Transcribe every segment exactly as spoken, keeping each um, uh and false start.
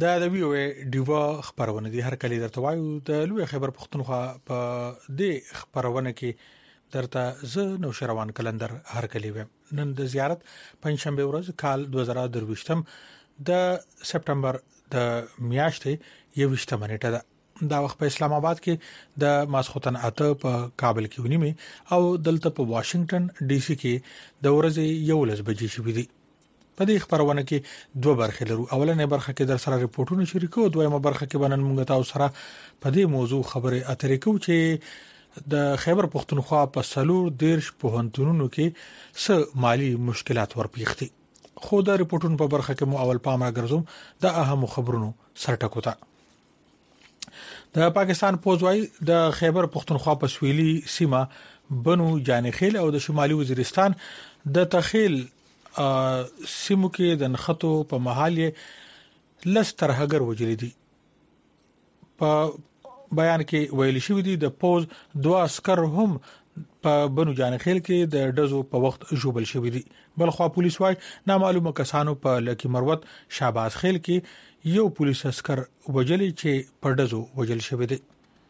دا د وی او ډیوا خبرونه دي هر کله درته وایو د لوی خبر پښتونخوا په دې خبرونه کې درته ز نو شروان کلندر هر کله ویم نن د زیارت پنځشنبه ورځ کال دوه زره درويشتم د سپټمبر د میاشتې یوشتمه نیټه ده دا وخت په اسلام آباد کې د ماسختن اته په کابل کې ونیمه او دلته په واشنگټن ډي سي کې د ورځې یو لس بجې شوې دي په دې خبرونه کې دوه برخې لرو اولنې برخه کې در سره ریپورتونه شریکو دویمه برخه کې بنن مونږ تاسو سره په دې موضوع خبره اترې کوو چې د خیبر پختونخوا په سلور دیرش پوهنتونونو کې څه مالی مشکلات ورپیختي خو دا ریپورتونه په برخه کې مو اول پام راګرځوم د اهم خبرونو سرټکو ته د پاکستان پوزوي د خیبر پختونخوا په سویلي سیمه بنو جانخیل او د شمالي وزیرستان د تخیل سیمو کې د نخټو په محل لس ترهګر وجلې دي په بیان کې ویل شوی دی د پوز دوه عسكر هم په بنو جانخیل کې د ډزو په وخت جوبل شوی دي بل خو پولیس وايي نامعلومه کسانو په لکی مروت شاباز خیل کې یو پولیس عسكر وجلې چې په ډزو وجل شوی دي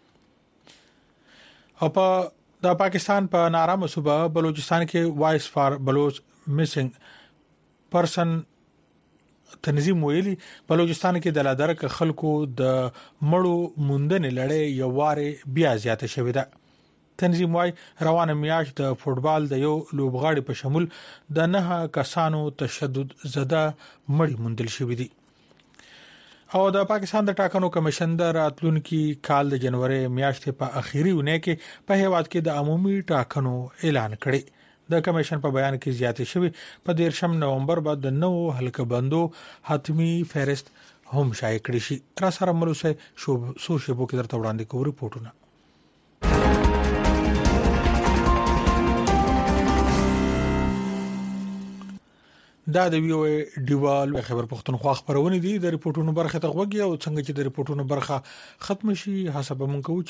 او په د پاکستان په نارامه صوبه بلوچستان کې وایس فار بلوچ میسنګ پرسن تنظیم ویلي بلوچستان کې د لادرک خلکو د مړو موندنې لړۍ یو واره بیا زیاته شوې ده تنظیم وايي روانه میاش د فوتبال د یو لوبغاړي په شمول د نه کسانو تشدد زده مړی موندل شوې دي او د پاکستان د ټاکنو کمیشن د راتلونکي کال د جنوري میاشتې په اخیری ونه کې په هیواد کې د عمومي ټاکنو اعلان کړي د کمیشن په بیان کې زیاتې شوی په دیرشم نومبر بعد د نو هلکه بندو حتمی فهرست هم شایع کړی شي را سره ملوسه شو سو شبو کې درته وړاندې کوو ریپورتونه دا د وی او ډیوال خبر پښتونخوا خبرونه دي د ریپورتونو برخه ته وګي او څنګه چې د ریپورتونو برخه ختم شي حسب مونږ کوو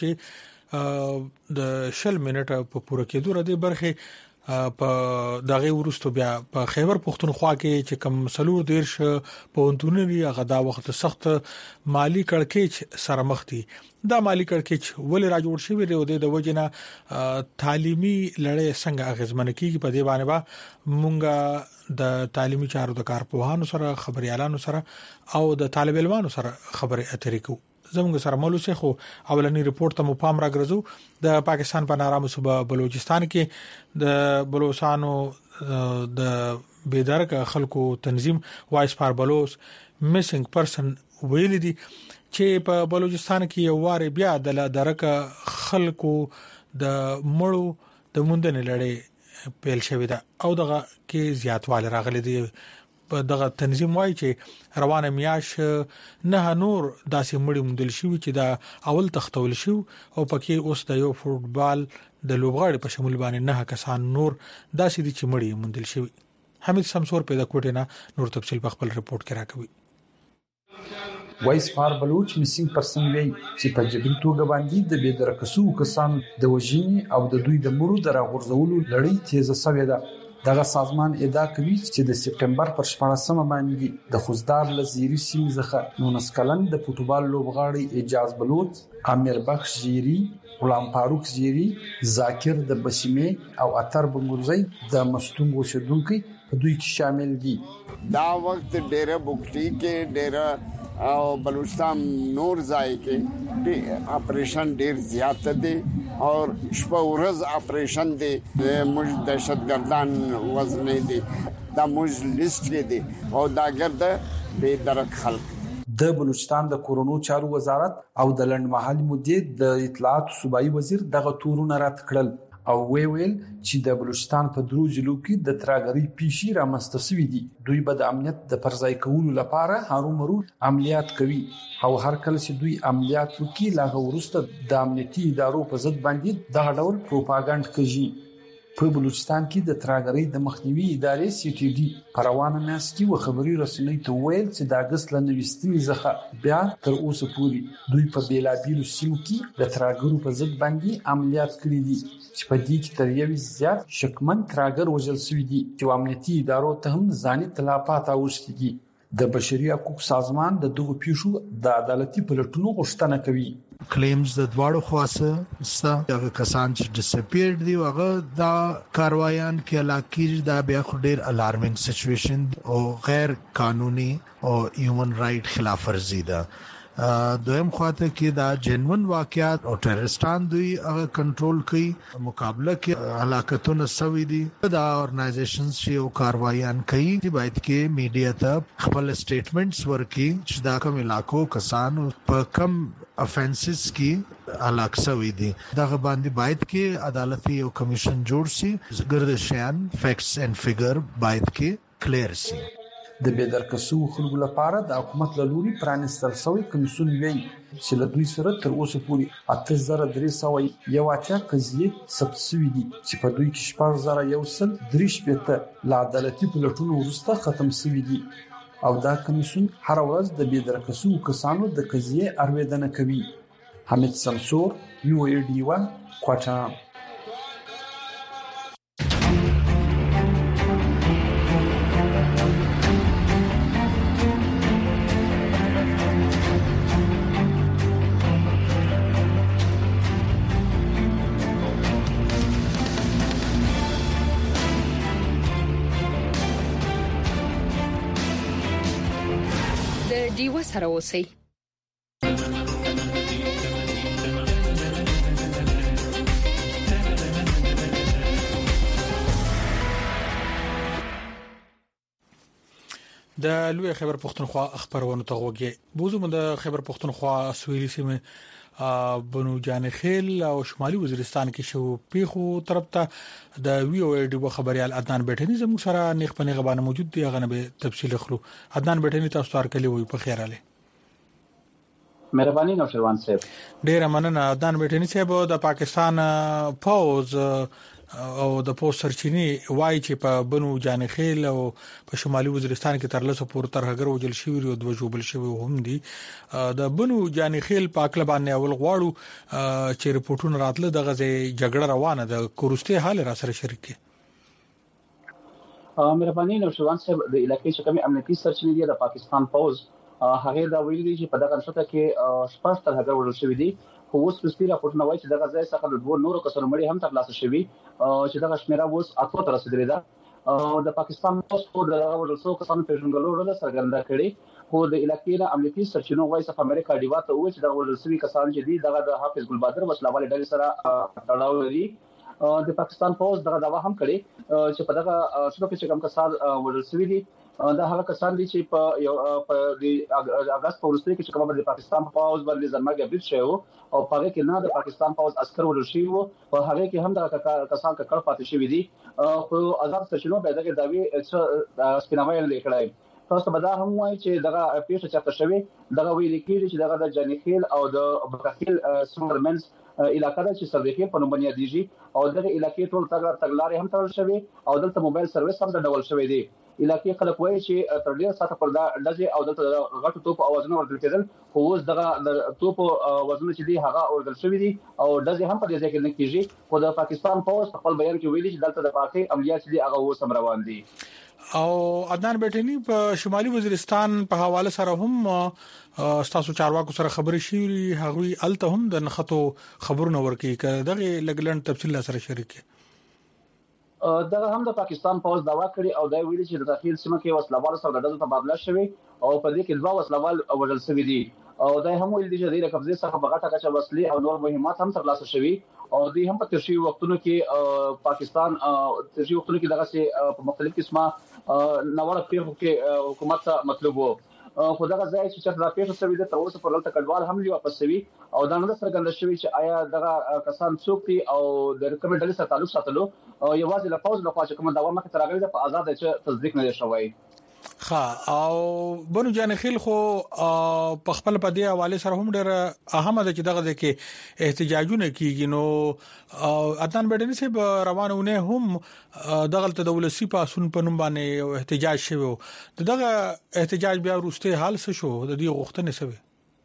چې د شل منټه په پوره کېدو را دي برخه په دغه ورستو بیا په خیبر پختونخوا کې چې کم سلور دیرش پونتونه لري هغه دا وخت سخت مالی کړکېچ سره مخ دي دا مالی کړکېچ ولې را جوړ شوی دی د وجنه تعلیمي لړۍ څنګه اغیزمن کیږي په دې باندې با مونږه د تعلیمي چارو د کارپوهانو سره خبريالانو سره او د طالب علمانو سره خبرې اترې کوو زموږ سره مولوسه خو اولنی ریپورت ته مو پام راګرځو د پاکستان په نارامه صوبه بلوچستان کې د بلوچستانو د بیدارک خلکو تنظیم وایس فار بلوچ میسنګ پرسن ویل دي چې په بلوچستان کې یو واره بیا د درک خلکو د مړو د موندنې لړۍ پیل شوې ده او دغه کې زیاتواله راغلي دي دغه تنظیم وايي چې روانه میاش نه نور داسې مړی مندل شي چې دا اول تختول شي او پکې اوس د یو فوتبال د لوبغاړي په شمول باندې نه کسان نور داسې دي چې مړی مندل شي حمید سمسور پیدا کوټه نه نور تفصیل په خپل ریپورت کې راکوي وایس فار بلوچ میسنګ پرسن وی چې په جبري توګه باندې د بيدرکسو کسان د وژنې او د دوی د مړو دراغورځولو لړۍ تیزه شوې ده دغه سازمان ادعا کوي چې د سپټمبر پر شپږمه باندې د خوزدار لزيري سیم څخه نونس کلن د فوتبال لوبغاړي اعجاز بلوچ امیر بخش زيري غلام فاروق زيري ذاکر د بسیمه او اتر بنګورزي د مستونګو شدونکو په دوی کې شامل دي دا وخت ډېر بوکټي کې ډېر او بلوچستان نور ځای کې اپریشن ډېر زیات دي اور شپه ورځ اپریشن دي موږ دهشتګردان وزن دي دا موږ لیست کې دي او دا ګرد به درک خلک د بلوچستان د کورونو چارو وزارت او د لندمحلي مدیر د اطلاعات صوبایي وزیر دغه تورونه رات کړل او وی ویل چې د بلوچستان په درو ضلعو کې د تراګری پیشي را مستسوي دي دوی به د امنیت د پرځای کولو لپاره هرومرو عملیات کوي او هر کله چې دوی عملیات وکړي لا ورسته د امنیتي ادارو په ضد باندې دغه ډول پروپاګاندا کوي په بلوچستان کې د تراګری د مخنیوي ادارې سی ټي ډي پروانه ناس کې و خبري رسنۍ ته ویل چې د اگست لنوستي ځخه بیا تر اوسه پورې دوی په بیلابیلو سیمو کې د تراګرو په ضد باندې عملیات کړي دي چې په دې کې تر یو زیات شکمن تراګر وژل شوی دي چې امنیتي ادارو ته هم ځاني تلافات اوښتي دي د بشري حقوقو سازمان د دغو پیښو د عدالتي پلټونو غوښتنه کوي. کلیمز د دواړو خواصه ستا هغه کسان چې ډیسپیرډ دي هغه دا کاروایان کې علاقې دا بیا خو ډیر الارمینګ سچويشن او غیر قانوني او هیومن رائټ خلاف ورزي ده. دویم خواته کې دا جنون واقعات او ټیررستان دوی هغه کنټرول کوي، مقابله کې علاقتونه سوي دي. دا اورګنایزیشنز چې او کاروایان کوي چې باید کې میډیا ته خپل سټیټمنټس ورکړي چې دا کوم علاقو کسان په کم افنسز کې علاق سوي دي. دغه باندې باید کې عدالتي او کمیشن جوړ شي، ګرد شیان فیکټس اینڈ فیګر باید کې کلیر شي. د بېدرکسو خلکو لپاره د حکومت له لوري پرانیستل شوی کمیسیون وی چې له دوی سره تر اوسه پورې اته زره درې سوه یو اتیا قضیې ثبت شوي دي چې په دوی کې شپږ زره یو سل درې شپېته له عدالتي پلټونو وروسته ختم شوي دي او دا کمیسیون هر ورځ د بېدرکسو کسانو د قضیې اړویدنه کوي. حمید سمسور، یو ای ډي وان، کوټه. ډیوه سره اوسئ. د لوی خیبر پختونخوا خبرونه ته وګورئ. بوزو د خیبر پختونخوا سویلي سیمه بنو جان خیل او شمالي وزیرستان کې شو پیخو طرف ته د وی او ډي خبريال عدنان بیٹنی زموږ سره نیخ په نیغه باندې موجود دی. هغه به تفصیل خلو. عدنان بیٹنی تاسو تار کلی وي په خیر علي. مهرباني نوشروان صاحب. ډیر مننه. عدنان بیٹنی صاحب د پاکستان پوز او د پوز سرچینی وای چې په بنو جان خیل او په شمالي وزیرستان کې تر لسو پور تر هغه وجل شوی او د وجوبل شوی هم دي. د بنو جان خیل په اکل باندې اول غواړو چې رپورټونه راتله د غزه جګړه روانه ده. کورسته حال را سره شریک کی. مهرباني نوشروان صاحب د علاقې چې کومه امنیتي سرچینې دي د پاکستان پوز هغه دا ویلي دي چې په دغه نشته کې شپږ تر هغه ورل شوی دي. خو اوس په سپیره پورتنه وایي چې دغه ځای څخه د دوه نورو کسانو مړي هم ترلاسه شوي چې دغه شمیره اوس اته تر رسیدلې ده. د پاکستان پوز په دغه ورل شوی کسانو پیژندګلو ورته څرګنده کړي. خو د علاقې نه امنیتي سرچینو وایي چې امریکا ډیوا ته وایي چې دغه ورل شوی کسان چې دي دغه د حافظ ګل بادر وسلوال ډلې سره تړاو لري. د پاکستان پوز دغه داوا هم کړي چې په دغه شنو کې چې کوم کسان ورل شوی دي دا هغه کسان دي چې په یو په د اگست په ورسته کې چې کومه د پاکستان پوز باندې ځمکه بیت شوی او په هغه کې نه د پاکستان پوز عسكر ورل شوی وو په هغه کې هم د کسان کړه پاتې شوی دي. خو آزاد سرچینو به دغه داوی سپیناوی نه کړای. تاسو به دا هم وایي چې دغه پیښه چاته شوی دغه ویل کېږي چې دغه د جنخیل او د بکخیل سمرمنز علاقې د چې سرویکل په نوم باندې دیږي او دغه علاقې ټول تګ تګلارې هم تړل شوی او دلته موبایل سرویس هم ډول شوی دی. علاقې خلک وایي چې تر ډیره ساته پر دا ډزې او د غټو توپ اوازونه ورته کېدل. خو اوس دغه د توپ اوازونه چې دي هغه اورل شوی دي او ډزې هم په دې ځای کې نه کیږي. خو د پاکستان پوز خپل بیان کې ویلي چې دلته د پاکي عملیات دي هغه اوس هم روان دي. او عدنان بیٹنی په شمالي وزیرستان په حواله سره هم تاسو چارواکو سره خبرې شي هغوی الته هم د نخټو خبرونه ورکي کړه دغه لګلن تفصیل سره شریک دغه هم د پاکستان پوز داوا کړی او دا ویلي چې د داخل سیمه کې وسلوال سره د ډزو تبادله شوی او په دې کې دوه وسلوال وژل شوی دي او دا هم ویلي چې د قبضه څخه په غټه کچه وسلې او نور مهمات هم ترلاسه شوی او دوی هم په ترشي وختونو کې پاکستان ترشي وختونو کې دغه سي په مختلف قسمه نوړه پیښو کې حکومت ته مطلب وو. خو دغه ځای چې چا د پیښو سوي د تر اوسه پر لټ کډوال هم لیو واپس شوی او دا نه څرګند شوی چې آیا دغه کسان څوک دي او د کوم ډلې سره تعلق ساتلو او یوازې له پوز له خوا چې کوم دا مخه تر هغه په آزاد چې تصدیق نه شوی. ها او بنو جان خیل خو په خپل په دی حواله سره هم ډېر اهمه ده چې دغه کې احتجاجونه کیږي. نو عدنان بیٹنی صاحب روانونه هم دغه ته دولسي پاسون په نوم باندې احتجاج شوی دغه احتجاج بیا ورسته حال څه شو د دې غوښتنې سوي.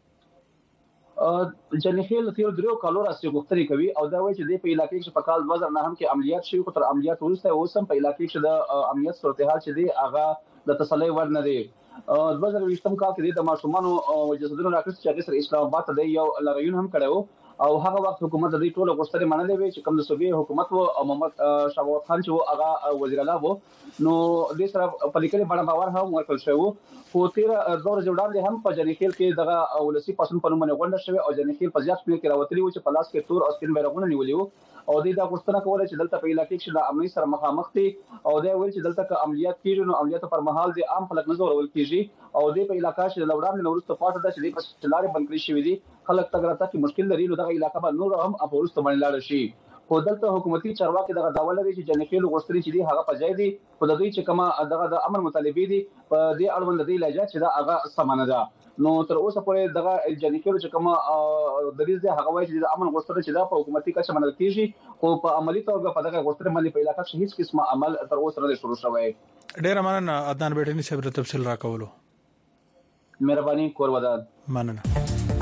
جنخیل تیر درو کالو راستي غوښتنې کوي او دا وایي چې د په علاقې کې په کال دوه زره نه هم کې عملیات شوی خو تر عملیات ورسته اوسم په علاقې کې د امنیت صورتحال چې دی هغه د تسلی ور نه دی. دوه زره ویشتم کال کې د ماشومانو جسدونو راکړل چې هغه سره اسلام آباد ته یو لاريون هم کړو او هغه وخت حکومت د دې ټولو غوښتنې منلې وي چې کوم د صوبې حکومت وو او محمد شاوخ خان چې هغه وزیر اعلی وو نو د سره په لیکلي باندې باور هم ورکړل شو خو تیر دور جوړان دي هم په جنیخیل کې دغه ولسی پسند په نوم غونډه شوی او جنیخیل په ځاش کې راوتلی و چې په لاس کې تور او سپین بیرغونه نیولي وو او د دا غوښتنه کوله چې دلته په علاقې کې د امنیت سره مخامخ دي او دا ویل چې دلته کې عملیات کیږي نو عملیات پر مهال د عام خلک نظر ول کیږي او د په علاقې چې لوړان نو ورسته پاتې ده چې د پښتلارې بند کړی شوی دي خلک تګ راته کې مشکل لري نو دغه علاقې به نور هم اپورسته باندې لاړ شي خو دلته حکومتي چارواکي دغه داوا لري چې جنیخیل غوښتنې چې دي هغه په ځای دي خو د دوی چې کومه دغه د امر مطالبه دي په دې اړوند د لهجه چې دا هغه سمانه ده نو تر اوسه پورې دغه جنیخیل چې کومه د دې هغه وایي چې د امن غوښتنه چې دا په حکومتي کچه منل کیږي خو په عملی توګه په دغه غوښتنه باندې په علاقې کې هیڅ قسمه عمل تر اوسه نه شروع شوی. ډیر مننه عدنان بیٹنی صاحب تفصیل راکولو. مهرباني کور ودان. مننه.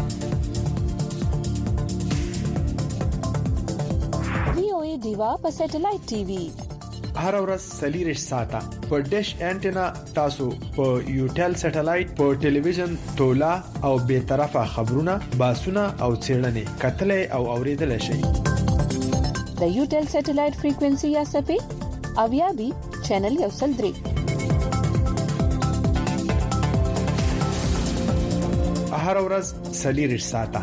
دیوا په سټلایټ ټي وي هر ورځ سلیریش ساته په ډیش انټینا تاسو په یوټل سټلایټ په ټلویزیون تولا او به طرفه خبرونه باسونه او چیرنې کتلې او اوریدل شي د یوټل سټلایټ فریکوئنسي یا سپې اویا بي چینل یو سل درې هر ورځ سلیریش ساته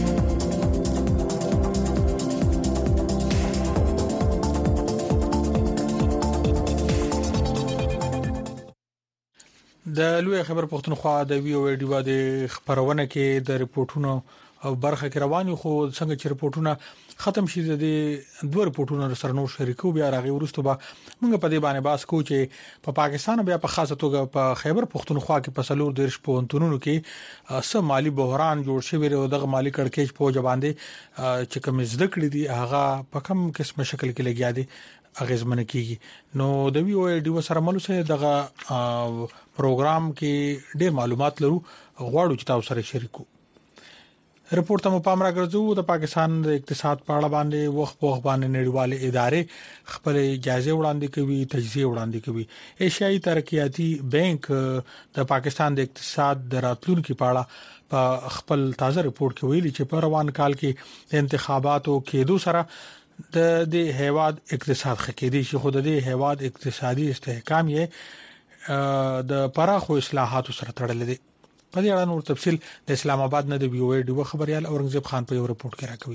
د لوی خبر پښتونخوا د وی او ډیوا د خبرونه کې د ریپورتونو او برخه کې رواني خو څنګه چې ریپورتونه ختم شي د دوه ریپورتونو سره نو شریکو بیا راغی ورسته به موږ په دې باندې باس کو چې په پاکستان بیا په خاصه توګه په خیبر پښتونخوا کې په سلور دیرش پونتونونو کې سم مالی بحران جوړ شوی او دغه مالی کړکېچ په جواباندې چې کوم زده کړې دي هغه په کوم قسمه شکل کې لګیا دي اغیزمن کیږي نو د وی او ډیو سره ملو سره دغه پروګرام کې ډېر معلومات لرو غواړو چې تاسو سره شریکو. رپورټ ته پام راګرځو د پاکستان د اقتصاد په اړه باندې وخت په وخت باندې نړیوال ادارې خپل جایزه وړاندې کوي تجزیه وړاندې کوي. ایشیايي ترقیاتی بانک د پاکستان د اقتصاد د راتلونکو په اړه په خپل تازه رپورت کې ویلي چې په روان کال کې د انتخاباتو کېدو سره د دې هیواد اقتصاد خکېدي چې خود د دې هیواد اقتصادي استحکام یې د پراخو اصلاحاتو سره تړل دي. په دې اړه نور تفصیل د اسلام آباد نه د وی او ډیو خبريال اورنګزیب خان په یو رپورت کې راکوي.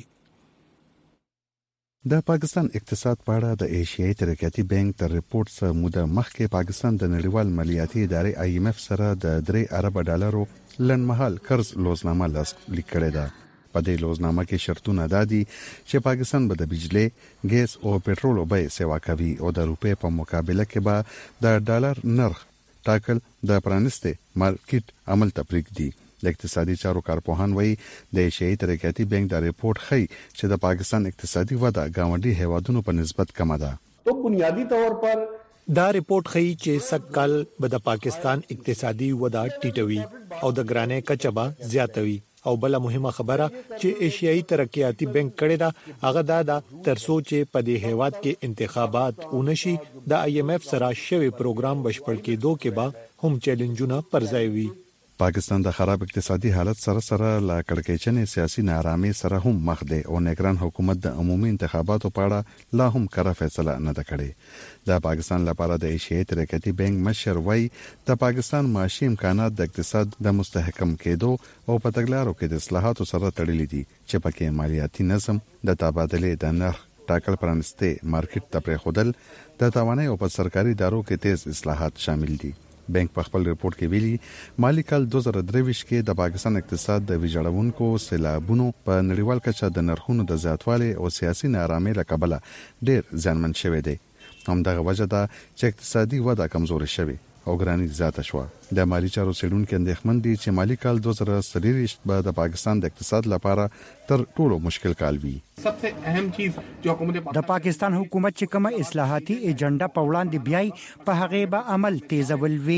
د پاکستان اقتصاد په اړه د ایشیايي ترقیاتی بانک تر رپورت سره موده مخکې پاکستان د نړیوال مالیاتي ادارې آی ایم ایف سره د درې ارب ډالرو لنډمهال قرض لوزنامه لاسلیک کړې ده. په دې لوزنامه کې شرطونه دادي چې پاکستان به د بجلی، ګیس او پېټرول بیې سیوا کوي او د روپې په مقابله کې به د ډالر نرخ ټاکل د پرانسته مارکیټ عمل تفریق دي. د اقتصادي چارو کارپوهان وایي د ایشیايي ترقیاتی بانک دا ریپورت ښيي چې د پاکستان اقتصادي وده گاونډي هیوادونو په نسبت کم ده. تو بنیادی طور پر دا ریپورت ښيي چې سکل به د پاکستان اقتصادي وده ټیټوي او د ګرانۍ کچه به زیاتوي او بل مهمه خبره چې ایشیايي ترقیاتی بانک کړي دا هغه دا د ترڅو چې په دې هیواد کې انتخابات ونشي د آی ایم ایف سره شوی پروګرام بشپړ کېدو کې به هم چیلنجونه پرځای وي. پاکستان د خراب اقتصادي حالت سره سره لا کړکېچنې سیاسي نارامي سره هم مخ دی او نگران حکومت د عمومي انتخاباتو په اړه لا هم کره فیصله نه ده کړې. د پاکستان لپاره د ایشیايي ترقیاتی بانک مشر وای د پاکستان معاشي امکانات د اقتصاد د مستحکم کېدو او په تګلارو کې د اصلاحاتو سره تړلي دي چې پکې مالیاتي نظم د تبادلې د نرخ ټاکل پرانسته مارکیټ ته پرېښودل د توانایي او په سرکاري ادارو کې تیز اصلاحات شامل دي. بانک په خپل ریپورت کې ویلي مالی کال دوه زره درې کې د پاکستان اقتصاد د ویجاړونکو سیلابونو په نړیوال کچه د نرخونو د زیاتوالي او سیاسي نارامۍ له کبله ډېر ځانمن شوی دی. همدغه وجه ده چې اقتصادي وده کمزوري شوه او ګرانی زیاته شوه. د مالی چارو څېړونکو اندېښمن دي چې مالی کال دوه زره څلور به د پاکستان د اقتصاد لپاره تر ټولو مشکل کال وي. सबसे अहम चीज जो हुकूमत د پاکستان حکومت چې کومه اصلاحاتي ایجنډا په وړاندې بیاي په هغه به عمل تیزول وی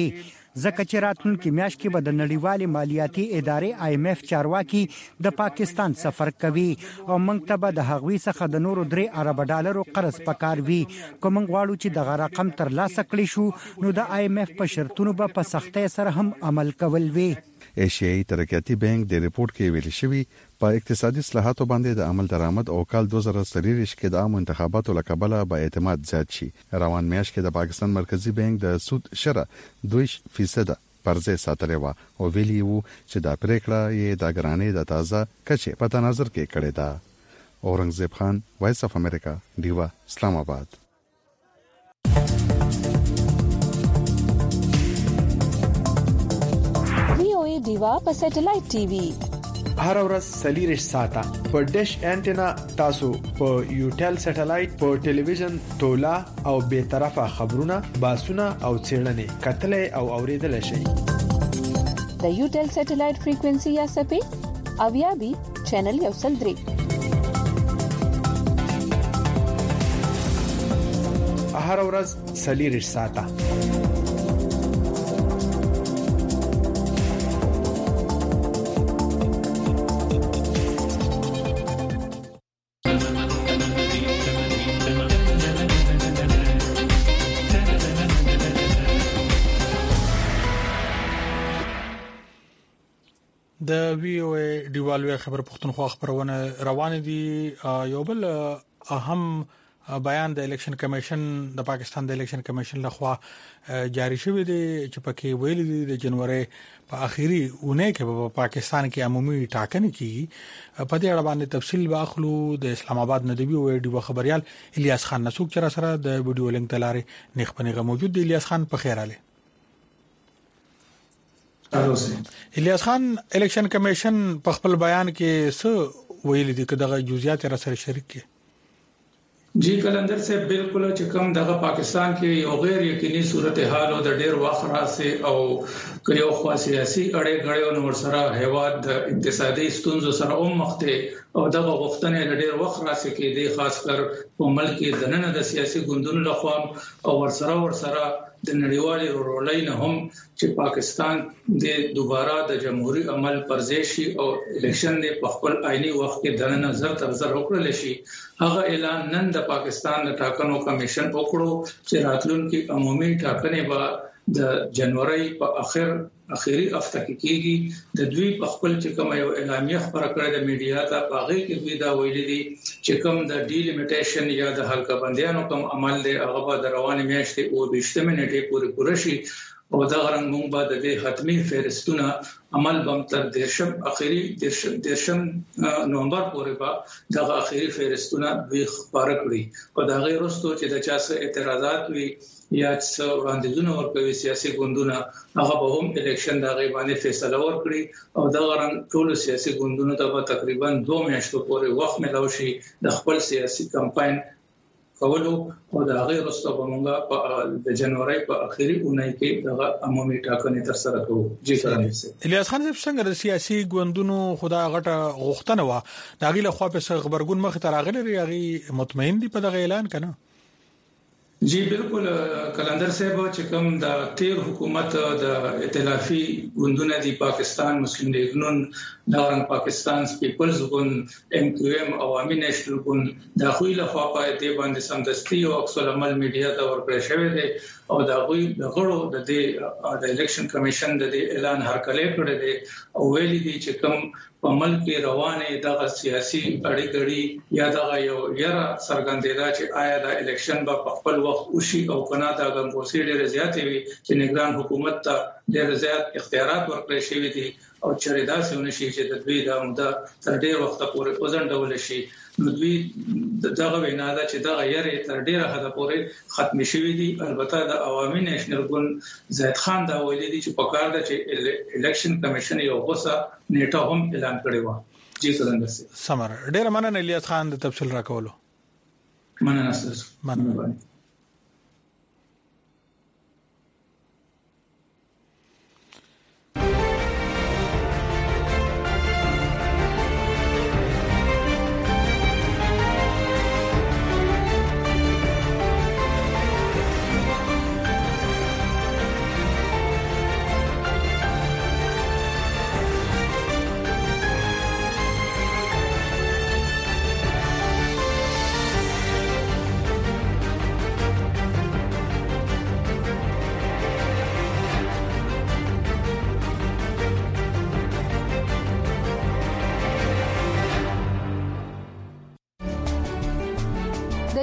ځکه چې راتلونکي میاشت کې به د نړیوالې مالیاتي ادارې آی ایم ایف چارواکي د پاکستان سفر کوي او موږ ته به د هغوی څخه د نورو درې ارب ډالرو قرض پکار وي. کوم غواړو چې دغه رقم تر لاسه کړی شو نو د آی ایم ایف په شرطونو به په سختۍ سره هم عمل کول وي. ایشیایي ترقیاتي بانک د ریپورت کې ویل شوی په اقتصادي اصلاحاتو باندې د عمل درآمد او کال دوه زره څلور کې د عام انتخاباتو لکبله به اعتماد زیات شي. روان میاشت کې د پاکستان مرکزی بانک د سود شره دوه فیصد پرځه ساتلې و او ویلي وو چې دا پریکړه یې د ګرانې د تازه کچې په تناظر کې کړې ده. اورنګزیب خان، وایس اف امریکا، ډیوا، اسلام آباد. وی او ای ډیوا په سټلایټ ټي وي هر ورځ سلیریش ساته په ډیش انټینا تاسو په یوټل سټلایټ په ټلویزیون تولا او به طرفه خبرونه باسونه او چیرنې کتلې او اوریدل شي. د یوټل سټلایټ فریکوئنسي یا سپې اویا بي چینل یو سل درې هر ورځ سلیریش ساته. د وی او ای ډیوالوی خبر پښتونخوا خبرونه روان دي. یو بل اهم بیان د الیکشن کمیشن د پاکستان د الیکشن کمیشن لخوا جاری شوی دی چې پکې ویل دي د جنوري په اخیری اونۍ کې په پاکستان کې عمومي ټاکنې کیږي. په دې اړه باندې تفصیل واخلو د اسلام آباد نه دی وی ډیو خبريال الیاس خان نسوک چې سره د ویډیو لینک تلاره نخبنیغه موجود دی. الیاس خان په خیر اله. الیاس خان، الیکشن کمیشن په خپل بیان کې څه ویل دي که دغه جزئیات را سره شریک کړي؟ جی کلندر سے بالکل چې کوم دغه پاکستان کې یو غیر یقیني صورتحال او د ډیر وخت راځي او کيو خو سیاسي اړې غړې نور سره هیواد د اقتصادي ستونزو سره هم مخته او دغه غوښتنې د ډیر وخت راځي کې د خاص کر په ملک د نن د سیاسي ګوندونو لخوا او ورسره ورسره د نړیوالي رولای نه هم چې پاکستان د دوباره د جمهوریت عمل پرځشي او الیکشن د خپل آئینی وخت کې د نظر تر نظر وکړل شي. هغه اعلان نن د پاکستان د ټاکنو کمیشن وکړو چې راتلونکي عمومي ټاکنې به د جنوري په اخر اخیری هفته کې کېږي. د دوی په خپل چې کوم یو اعلامیه خبره کړې د میډیا ته پاغې کې دوی دا ویلي دي چې کوم د ډیلیمیټیشن یا د حلقه بندیانو کوم عمل دی هغه به د رواني میاشتې او بیشتمه نیټه پورې پوره شي او دا غرنګ مونږ به د دې حتمی فهرستونه عمل بم تر دیرشم اخیری دیرشم نومبر پورې به د اخیری فهرستونه دوی خبره کړی او دا غیر وروسته چې د چا څه اعتراضات وي یا څه وړاندیزونه ورکوي سیاسي ګوندونه هغه به هم الیکشن د غیبانه فیصله ورکړي او دا غرنګ ټول سیاسي ګوندونو ته به تقریبا دوه میاشتو پورې وخت ملو شي د خپل سیاسي کمپاین کولو او دا غیر وروسته به موږ د جنوري په اخیری اونۍ کې د عمومي ټاکنې تر سره کوو. جی فرانسه الیاس خان صاحب څنګه د سیاسي ګوندونو خدا غټه غوښتنه و دا غیله خو په خبرګون مخ ته راغلي ریغي مطمئن دي په دغه اعلان کنه؟ جی بالکل کلندر صاحب چې کوم د تیر حکومت د ائتلافي ګوندونه دی پاکستان مسلم لیگ نون د پاکستان پیپلز ګوند ام کیو ایم عوامي نېشنل ګوند د خویله خوا په دې باندې سمدستي او عکس العمل میډیا ته ورکړی شوی دی او دا غوي د غړو د دې د الیکشن کمیشن د اعلان هرکله کړی دی او ویلي دی چې کوم په ملک روانه دغه سیاسي اړیګړي یا دغه یو یره سرګندېدا چې آیا د الیکشن په خپل وخت وشي او کنا د غموسی ډېر زیاتې وي چې نگران حکومت ته ډېر زیات اختیارات ورکړي شوی دي او چریدا سونه شي چې د دوی د موده تر ډېر وخت پورې وزندول شي. نو دوی دغه وینا ده چې دغه یره تر ډیره حد پورې ختم شوی دي. البته د عوامي نېشنل ګوند زید خان دا ویلي دي چې په کار ده چې الیکشن کمیشن یو غوسه نیټه هم اعلان کړی و. جی څنګه سي سمر ډیره مننه الیاس خان د تفصیل راکولو. مننه تاسو مننه.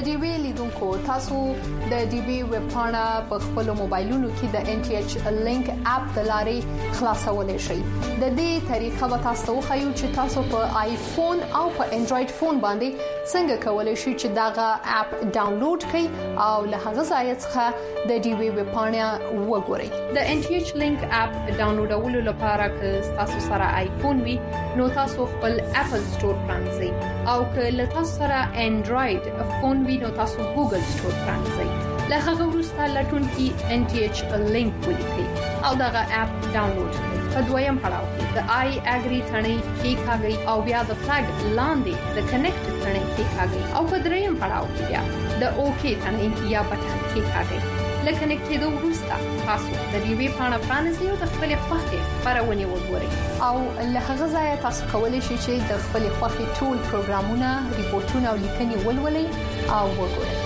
ډي وی لیدونکو تاسو د ډي وی ویب پاڼه په خپل موبایلونو کې د ان ټي ایچ لینک اپ د لارې خلاصولای شئ. د دې طریقه به تاسو خو چې تاسو په آیفون او په انډراید فون باندې څنګه کولای شئ چې داغه اپ ډاونلوډ کړئ او له هغه ځای څخه د ډي وی ویب پاڼه وګورئ. د ان ټي ایچ لینک اپ ډاونلوډولو لپاره که تاسو سره آیفون وي نو تاسو خپل اپل سٹور پرانځئ او که له تاسو سره انډراید فون وي نو تاسو ګوګل سٹور پرانځئ. له هغه وروسته لټون کې ان ټي ایچ لینک ولیکئ او دغه اپ ډاونلوډ کړئ. په دویم پړاو کې د آی اګری ثنې کې کاږي او بیا د فلګ لاندې د کنیکټ ثنې کې کاږي او په دریم پړاو کې بیا د اوکی ثنې یا بټن کې کاږي. لکه کنیکټېدو وروسته تاسو د دې وی پاڼه پرانیزئ او د خپل خوښې خبرونه وګورئ او له هغه ځای تاسو کولی شئ چې د خپل خوښې ټول پروګرامونه، ریپورتونه او لیکنې ولولئ او وګورئ.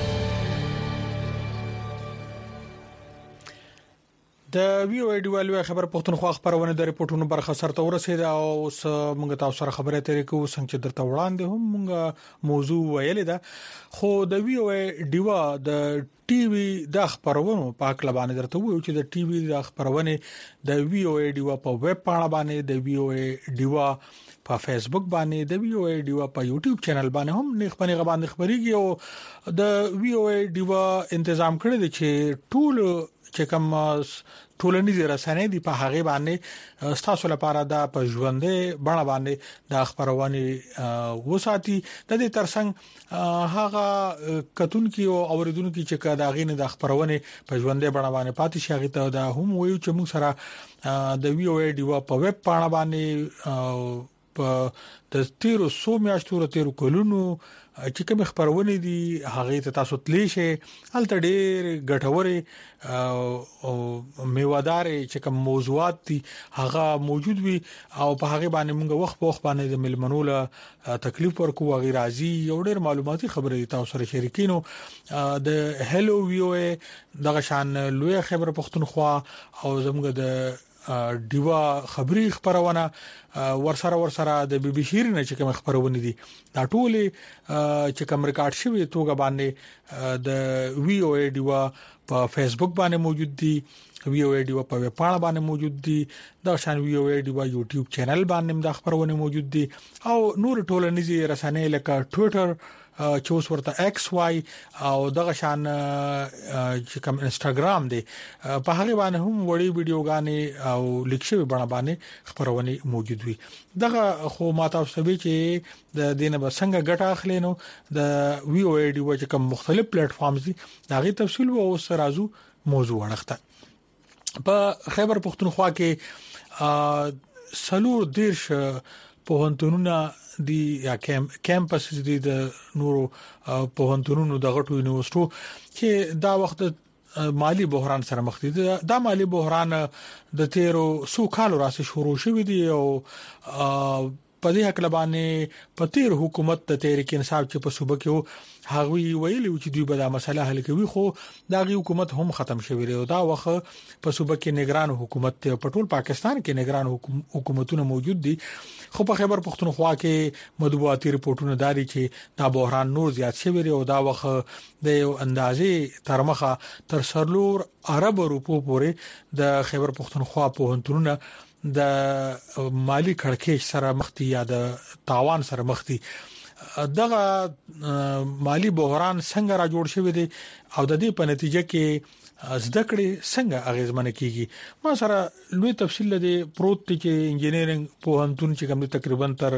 د وی او ای ډیوالو خبر پښتونخوا خبرونه د ریپورتونو برخه سره ورسید او موږ تاسو سره خبره ترې کوو څنګه چې درته وړاندې هم موږ موضوع ویلې ده خو د وی او ای ډیوا د ټي وي د خبرونو پاک لبانې درته وایو چې د ټي وي د خبرونه د وی او ای ډیوا په ویب پاڼه باندې د وی او ای ډیوا په فیسبوک باندې د وی او ای ډیوا په یوټیوب چینل باندې هم نه خبرې غبان خبريږي او د وی او ای ډیوا تنظیم کړی دی چې ټول چې کوم ټولنیز رسنۍ دی په هغه باندې ستاسو لپاره د پژوندې بڼه باندې د خبرونه وساتي. د دې ترڅنګ هغه کتونکو او اوریدونکو چې کداغې نه د خبرونه پژوندې بڼه باندې پاتې شي ته د هم ویو چې موږ سره د وی او ای ډیوا په ویب پاڼه باندې په د تیرو سو میاشتو تیرو کلونو چې کوم خبرونه دي هغه ته تاسو تلی شي الته ډېر ګټوري او میوادار چې کوم موضوعات دي هغه موجود وي او په هغه باندې موږ وخت په وخت باندې د ملمنوله تکلیف ورکو او غیرازي یو ډېر معلوماتي خبره تاسو سره شریکینو. د هلو وی او ای دغه شان لوی خبر پښتونخوا او زموږ د ډیوا خبري خبرونه ورسره ورسره د بي بي شيرینه چې کوم خبرونه دي دا ټوله چې کوم ریکارډ شوی توګه باندې د وی او ای ډیوا په فیسبوک باندې موجود دي، وی او ای ډیوا په ویب پاڼه باندې موجود دي، دا شان وی او ای ډیوا یوټیوب چینل باندې د خبرونه موجود دي او نور ټولنیزي رسنۍ لکه ټوئیټر چې اوس ورته ایکس واي او دغه شان چې کوم انستګرام دی په هغه باندې هم وړي ویډیوګانې او لیکشوي بڼه باندې خبرونه موجود وي. دغه خو ماته اوسوي چې د دینه بسنګ غټه اخلي نو د وی او ای ډی و چې کوم مختلف پلیټ فارمز دي دغه تفصیل و اوس رازو موضوع ورخته. په خیبر پختونخوا کې سلور دیرش پوهنتونونه دی یا کیم کیمپس دي د نورو پوهنتونونو د غټو یونیورسيټو چې دا وخت مالی بحران سره مخ دي. دا مالی بحران د تیرو سو کالو راځي شروع شوی دی او په دې حق لبانې په تیر حکومت د تحریک انصاف چې په صوبه کې هغوی ویلي چې دوی به دا مسله حل کوي خو دا غي حکومت هم ختم شوی دی. دا وخت په صوبه کې نگران حکومت په ټول پاکستان کې نگران حکومتونه موجود دي خو په خیبر پختونخوا کې مطبوعاتي ریپورتونه داري چې دا بحران نور زیات شوی دی او دا وخت د یو اندازې ترمخه تر سرلور عرب روپو پورې د خیبر پختونخوا پوهنتونونه د مالی کړکېچ سره مختی یا د تاوان سره مختی. دغه مالی بحران څنګه را جوړ شوی دی او د دې په نتیجه کې زده کړې څنګه اغیزمن کیږي. ما سره لوی تفصیل لري پروت چې انجینرینګ پوهنتون چې کوم تقریبا تر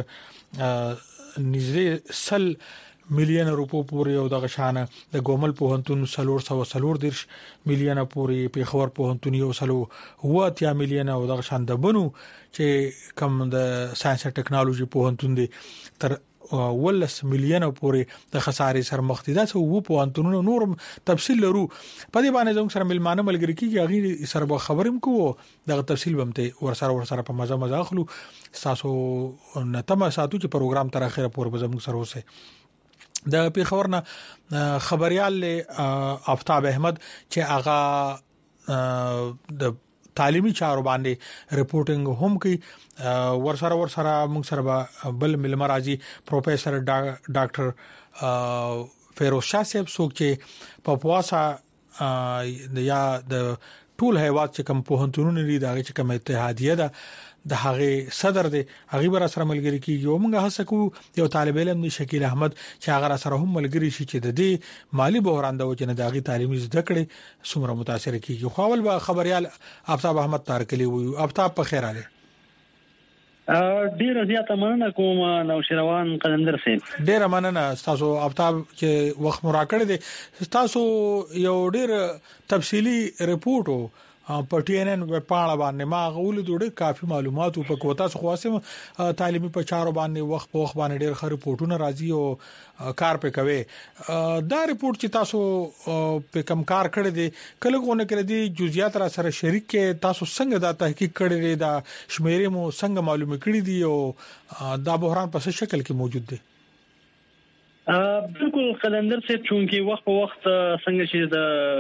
نږدې سل مليون روپو پورې او د غشانه د ګومل پوهنتون سلور سو سلور دیرش مليون پورې په خبر پوهنتون یو سلو واتیا مليون او د غشان د بنو چې کوم د ساينس او ټکنالوژي پوهنتون دی تر ولس مليون پورې د خسارې سر مخ دي. دا څو وو پوهنتونونو نور تفصیل لرو په دې باندې زموږ سره ملمانه ملګری کیږي هغه سره به خبرم کوو دغه تفصیل بمته ورسره ورسره په مزه مزه اخلو تاسو نتمه ساتو چې پروګرام تر اخره پورې به زموږ سره وسه. د پیښورنه خبريال آفتاب احمد چې هغه د تعلیمي چارو باندې ریپورټینګ هم کوي ورسره ورسره موږ سره بل ملمرازي پروفیسور ډاکټر فیروز شاه صاحب څوک چې په پواسا یا د ټول هیواد چې کوم پوهنتونونه لري دا چې کوم اتحادیه ده د هغه صدر دی هغه بر سره ملګری کیږي او موږ هڅه کوو یو طالب علم دی شکیل احمد چې هغه سره هم ملګری شي چې د دې مالی بحران د وجه نه داغي تعلیمي زده کړې څومره متاثر کیږي خو اول به خبريال آفتاب احمد تارکلی وي آفتاب په خیر علي ډیر زیاته مننه کوم نو شروان قلندر سي ډیر مننه تاسو آفتاب چې وخت مو راکړی دي تاسو یو ډیر تفصيلي ریپورت په ټي ان ان په پاڼه باندې ما غوول دوړي کافي معلومات په کوتا څخه واسم تعلیمي په چارو باندې وخت په وخت باندې ډېر خر ریپورتونه راځي او کار په کوي دا ریپورت چې تاسو په کم کار کړی دي کله غوونه کړی دي جزئیات را سره شریک کې تاسو څنګه دا تحقیق کړی دي دا شمیرې مو څنګه معلومه کړی دي او دا بحران په څه شکل کې موجود دي بالکل قلندر سے چونکی وخت په وخت څنګه چې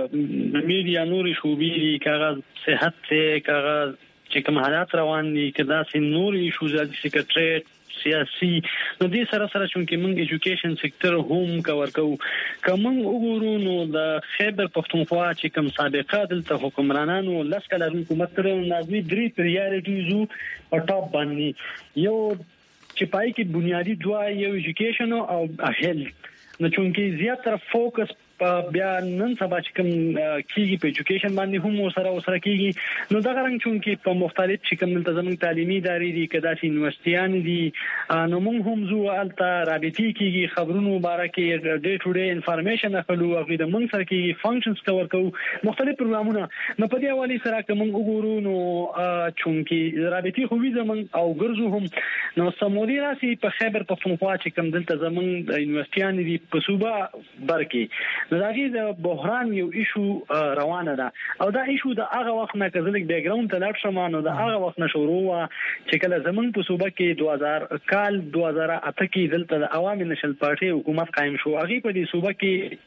د میډیا نوري شوبې کاغذ صحت ته کاغذ چې کوم حالات روان دي کدا سي نوري شوزا د سیکریټریټ سیاسي نو دې سره سره چونکی موږ ایجوکیشن سېکټر هم کور کوو کوم وګورو نو د خیبر پختونخوا چې کوم سابقه دلته حکمرانانو لسکل حکومت تر نازوي درې پریارټیزو په ټاپ باندې یو چې پای کې بنیادی دوا یو ایجوکیشن او هیلث نو چونکی زیاتره فوکس بیا نن سبا چې کوم کیږي په ایجوکیشن باندې هم سره سره کیږي نو دا غرنګ چونکی په مختلف چې کوم تنظیم تعلیمي ادارې دي کدا چې یونیورسيټیان دي نو موږ هم زو الته رابطي کیږي خبرونو مبارکي ډے ټو ډے انفارمیشن اخلو او د موږ سره کیږي فنکشنز کور کوو مختلف پروګرامونه نو په دې حواله سره کوم وګورو نو چونکی رابطي خو وی زمون او ګرځو هم نو سموري راسي په خیبر پختونخوا چې کوم دلته زمون یونیورسيټیان دي په صوبه برکي دغه د بحران یو ایشو روانه ده او دا ایشو د هغه وخت نه کزلیک بیک ګراوند ته لاړ شمه نو د هغه وخت نه شروع وا چې کله زمون په صوبه کې دوه هزار کال دوه هزار اته کې دلته د عوامي نشل پارټي حکومت قائم شو هغه په دې صوبه کې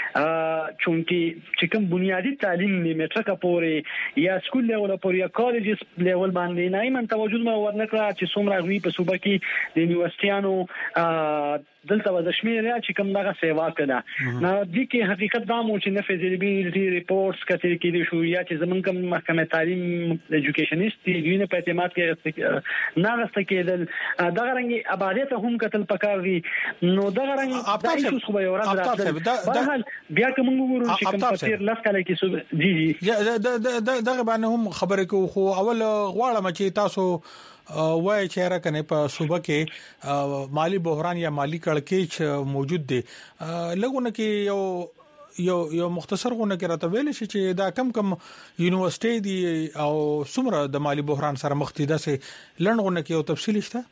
چونکی چې کوم بنیادی تعلیم نه مټرکه پورې یا سکول لیول پورې یا کالجز لیول باندې نه من توجه مو ورنکړه چې څومره غوي په صوبه کې د یونیورسيټیانو دلته د شمیر یا چې کوم دغه سیوا کړه نو د کې حقیقت دا مو چې نه فیزیبিলিټي ریپورتس کتل کېدي شو یا چې زمون کوم محکمه تعلیم ایجوکیشنست دی نه په اعتماد کې نه غسته کېدل دا غرنګي آبادیت هم کتل پکار دي نو دا غرنګي دا ایشوز خو به یو راځي بهرحال بیا کوم وګورو چې کوم پاتیر لاس کله کې جی جی دا دغه باندې هم خبره کو خو اول غواړم چې تاسو وای چې راکنه په صوبه کې مالی بحران یا مالی کړکېچ موجود دي لګونه کې یو یو یو مختصر غونه کې راته ویل شي چې دا کم کم یونیورسيټي دي او څومره د مالی بحران سره مخ دي دا سه لړغونه کې یو تفصیل شته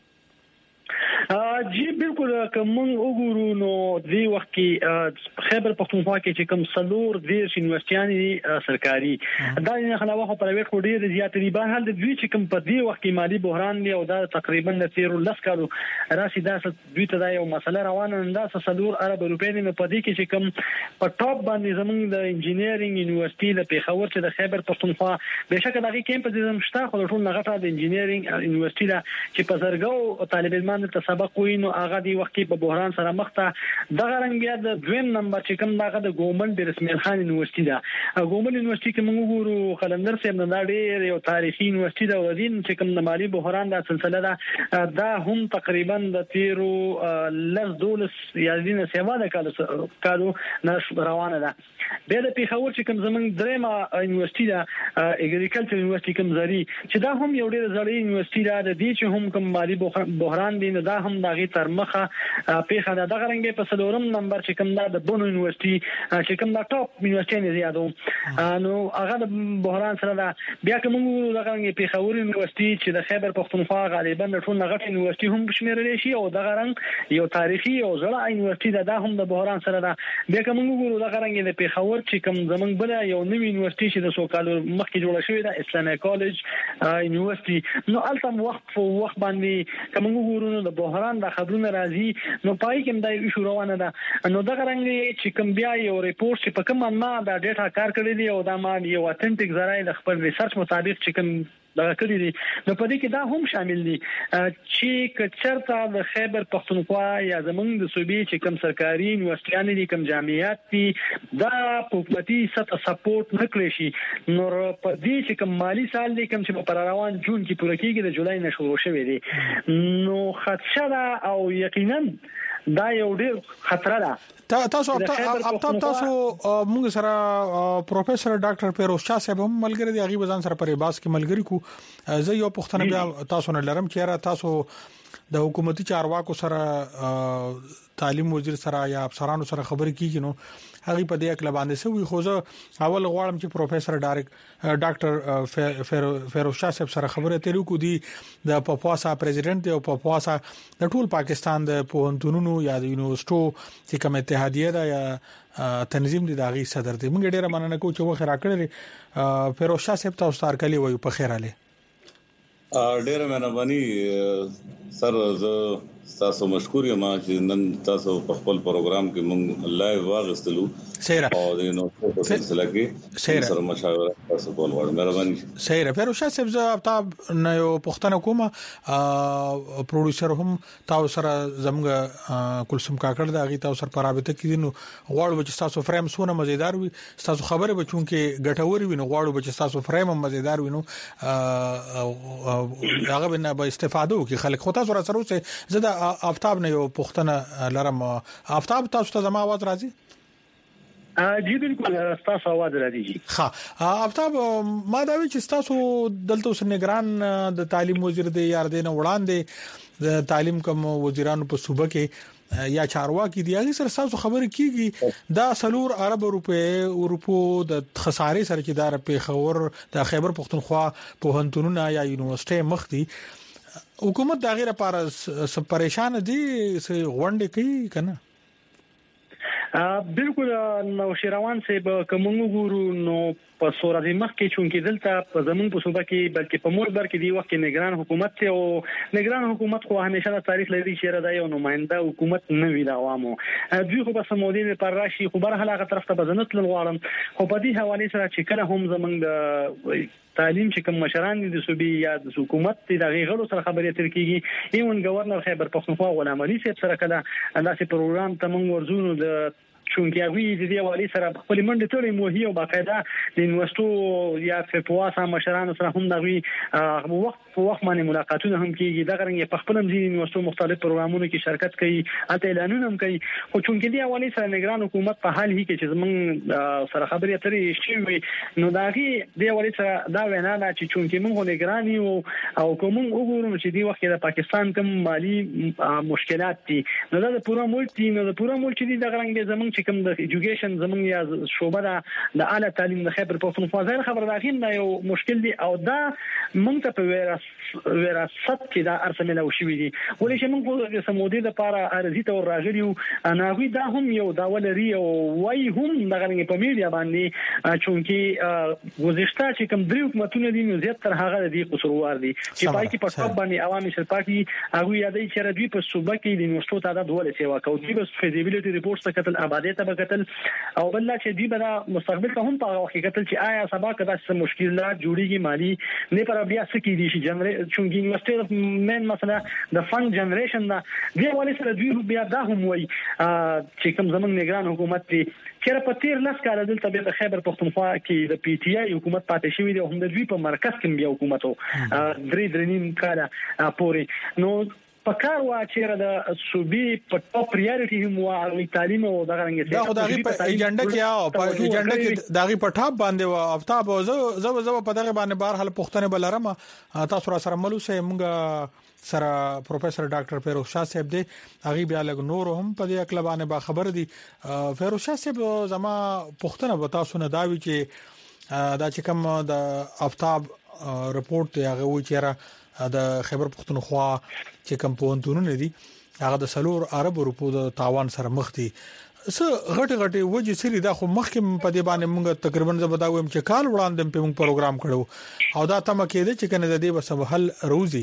جی بالکل کوم وګورو نو دی وخت کې خیبر پختونخوا کې چې کوم سلور د یونیورسيټیان سرکاري دا نه خلاوه په پرایویټ خو ډیر زیات دي په حال د دوی چې کوم په دی وخت کې مالی بحران دی او دا تقریبا د تیر لس کالو راشي دا دوی ته دا یو مسله روانه ده دا سلور عرب روپې نه په دې کې چې کوم په ټاپ باندې زمونږ د انجینیرینګ یونیورسيټي د پیښور چې د خیبر پختونخوا بهشکه دغه کیمپ د زمشته خو ټول لغټه د انجینیرینګ یونیورسيټي دا چې په زرګو طالب علمان ته سبق وي نو هغه دی وخت کې په بحران سره مخ ته دغه رنګ بیا د دویم نمبر چې کوم دغه د ګومن د رسمي خان یونیورسيټي دا ګومن یونیورسيټي کې موږ وګورو قلندر صاحب نه ډېر یو تاریخي یونیورسيټي دا ودین چې کوم د مالی بحران دا سلسله دا دا هم تقریبا د تیرو لس دولس یا دینه سیوا د کالو کالو نش روانه ده به د پیښور چې کوم زمونږ درېما یونیورسيټي دا اګریکلچر یونیورسيټي کوم زری چې دا هم یو ډېر زړی یونیورسيټي دا د دې چې هم کوم مالی بحران دی دا هم دغه تر مخه پیښه ده دغه رنګ په سلورم نمبر چې کوم دا د بونو یونیورسيټي چې کوم دا ټاپ یونیورسيټي نه زیاتو نو هغه د بحران سره دا بیا کوم دغه رنګ پیښور یونیورسيټي چې د خیبر پختونخوا غالبا ټول غټ یونیورسيټي هم شمیرل شي او دغه رنګ یو تاریخي او زړه یونیورسيټي دا هم د بحران سره دا بیا کوم وګورو دغه رنګ د پیښور چې کوم زمنګ بل یو نوی یونیورسيټي چې د سوکالو مخکې جوړه شوې ده اسلامي کالج یونیورسيټي نو التم وخت په وخت باندې کوم وګورو نو د بحران د خبرونه راځي نو پای کې مدای شو روانه ده نو دغه رنګ چې کوم بیا یو ریپورت چې په کوم ما دا ډیټا کار کړی دی او دا ما یو اتنټیک ذرایع د خپل ریسرچ مطابق چې کوم دغه کړی دي نو په دې کې دا هم شامل دي چې کچرته د خیبر پختونخوا یا زمونږ د صوبې چې کوم سرکاري یونیورسيټیان دي کوم جامعات دي دا حکومتي سطح سپورټ نکړي شي نو په دې چې کوم مالی سال دي کوم چې په روان جون کې پوره کېږي د جولای نه شروع شوی دي نو خدشه او یقینا دا یو ډیر خطر ده تاسو افتاب تاسو موږ سره پروفیسور ډاکټر پیروز شاه صاحب هم ملګری دی هغه بزن سره پرې باس کې ملګری کو زه یو پښتنه بیا تاسو نه لرم چې را تاسو د حکومتي چارواکو سره تعلیم وزیر سره یا افسرانو سره خبرې کیږي نو هغه په دې اکل باندې سوي خو زه اول غواړم چې پروفیسور ډاکټر فیروز شاه صاحب سره خبرې تیرو کو دي د پپواسا پریزیدنت او پپواسا د ټول پاکستان د پوهنتونونو یا د یونیورسيټو چې کوم اتحادیه ده یا تنظیم دي داغي صدر دي موږ ډیره مننه کوو چې وخت راکړل فیروز شاه صاحب تاسو ستار کلی وایو په خیر علي ډیره مهرباني سر زه تاسو مشکور یم چې نن تاسو په خپل پروګرام کې مونږ لایو واغستلو سیره او د نو په سلسله کې سره مشاوره تاسو کول غواړم مهرباني سیره فیروز شاه صاحب زه تاب نه یو پښتنه کومه پروډوسر هم تاسو سره زموږ کلسم کاکړ د اغي تاسو سره په رابطه کې دي نو غواړم چې تاسو فریم سونه مزیدار وي تاسو خبره بچون کې ګټور وي نو غواړم چې تاسو فریم مزیدار وي نو هغه به نه به استفاده وکړي خلک خو تاسو سره سره زه آفتاب نه یو پښتنه لرم آفتاب تاسو ته زما आवाज راځي جی بالکل تاسو आवाज راځي ها آفتاب ما دا وی چې تاسو دلته اوس نگران د تعلیم وزیر دی یار دینه وړاندې د تعلیم کوم وزیرانو په صوبه کې یا چارواکي دی هغه سره تاسو خبرې کیږي دا سلور ارب روپے اورپو د خسارې سره چې دار په خور د خیبر پختونخوا په هنتونونه یا یونیورسيټي مخ دي حکومت دا غیره پر پریشان دي غونډه کوي کنه بالکل نو شیروان صاحب کوم ګورو نو په سورې مخ کې چونکی دلته په زمون په صوبه کې بلکې په موربر کې دی وخت کې نگران حکومت ته او نگران حکومت خو همیشه د تاریخ لري چې راځي او نماینده حکومت نه وی د عوامو دوی خو په سمودین پر راشي خو بر هغه طرف ته بزنت لغواړم خو په دې حواله سره چې کله هم زمونږ د تعلیم چې کوم مشران دي د صوبې یا د حکومت د غیغلو سره خبرې تر کیږي ایون گورنر خیبر پختونخوا غلام علي صاحب سره کله انداسې پروګرام ته موږ ورزونو د چونکی هغه د دې والی سره خپل منډه تړي موهي او باقاعده د یونیورسيټو یا فپواسا مشرانو سره هم دغوي وخت په وخت باندې ملاقاتونه هم کیږي دا غرنګ په خپل مزي یونیورسيټو مختلف پروګرامونو کې شرکت کوي اته اعلانونه هم کوي خو چونکی دی والی سره نگران حکومت په حال هي کې چې زمون سره خبرې اترې شي نو داغي دی والی سره دا وینا ده چې چونکی موږ نگران یو او کوم وګورو چې دی وخت د پاکستان کوم مالی مشکلات دي نو دا پوره ملک دی نو پوره ملک دی دا غرنګ زمون چې کوم د ایجوکیشن زمون یا شوبه د اعلی تعلیم د خیبر پختونخوا ځای خبر راغین دا یو مشکل دی او دا مونږ ته په وراثت وراثت کې دا ارسمه او شوې دي ولې چې موږ د سمودي د لپاره ارزي ته راغلیو ناغوي دا هم یو دا ولري او وای هم دغه په میډیا باندې چونکی گذشته چې کوم درې حکومتونه دي نو زیات تر هغه دي قصوروار دي چې پای کې په ټاپ باندې عوامي شرپاکي هغه یادې چې ردوی په صوبه کې د یونیورسيټو تعداد ولې سیوا کوي بس فیزیبিলিټي ریپورټس ته کتل آبادیت ته کتل او بل چې دی به مستقبل ته هم په حقیقت چې آیا سبا کدا څه مشکلات جوړیږي مالی نه پر بیا څه کې دي چې جنري چونګي یونیورسيټي مین مسله د فند جنریشن دا دی ولې سره دوی بیا دا هم وای چې کوم زمون نگران حکومت دی چې په تیر لاس کال دلته به خیبر پختونخوا کې د پی ټ آی حکومت پاتې شوی دی هم د دوی په مرکز کې بیا حکومت او درې درې نیم کاله پوري نو پکار وا چې د صوبې په ټاپ پریورټي هم وا تعلیم او دغه رنګ دا خدای په ایجنډا کې او په ایجنډا کې دغه په ټاپ باندې وا افتاب زو زو زو په دغه باندې بهر حل پښتنه بلرم تاسو را سره ملو سه موږ سره پروفیسور ډاکټر فیروز شاه صاحب دی هغه بیا لګ نور هم په دې اکل باندې با خبر دي فیروز شاه صاحب زما پښتنه وتا سونه دا وی چې دا چې کوم د افتاب رپورت دی هغه و چې د خیبر پختونخوا چې کوم پونتونه دي هغه د سلور عرب روپو د تاوان سره مخ دي څه غټ غټ وجه سری دا خو مخکې په دې باندې موږ تقریبا زبداوم چې کال وړاندې په موږ پروګرام کړو او دا تم کېده چې کنه د دې بس حل روزي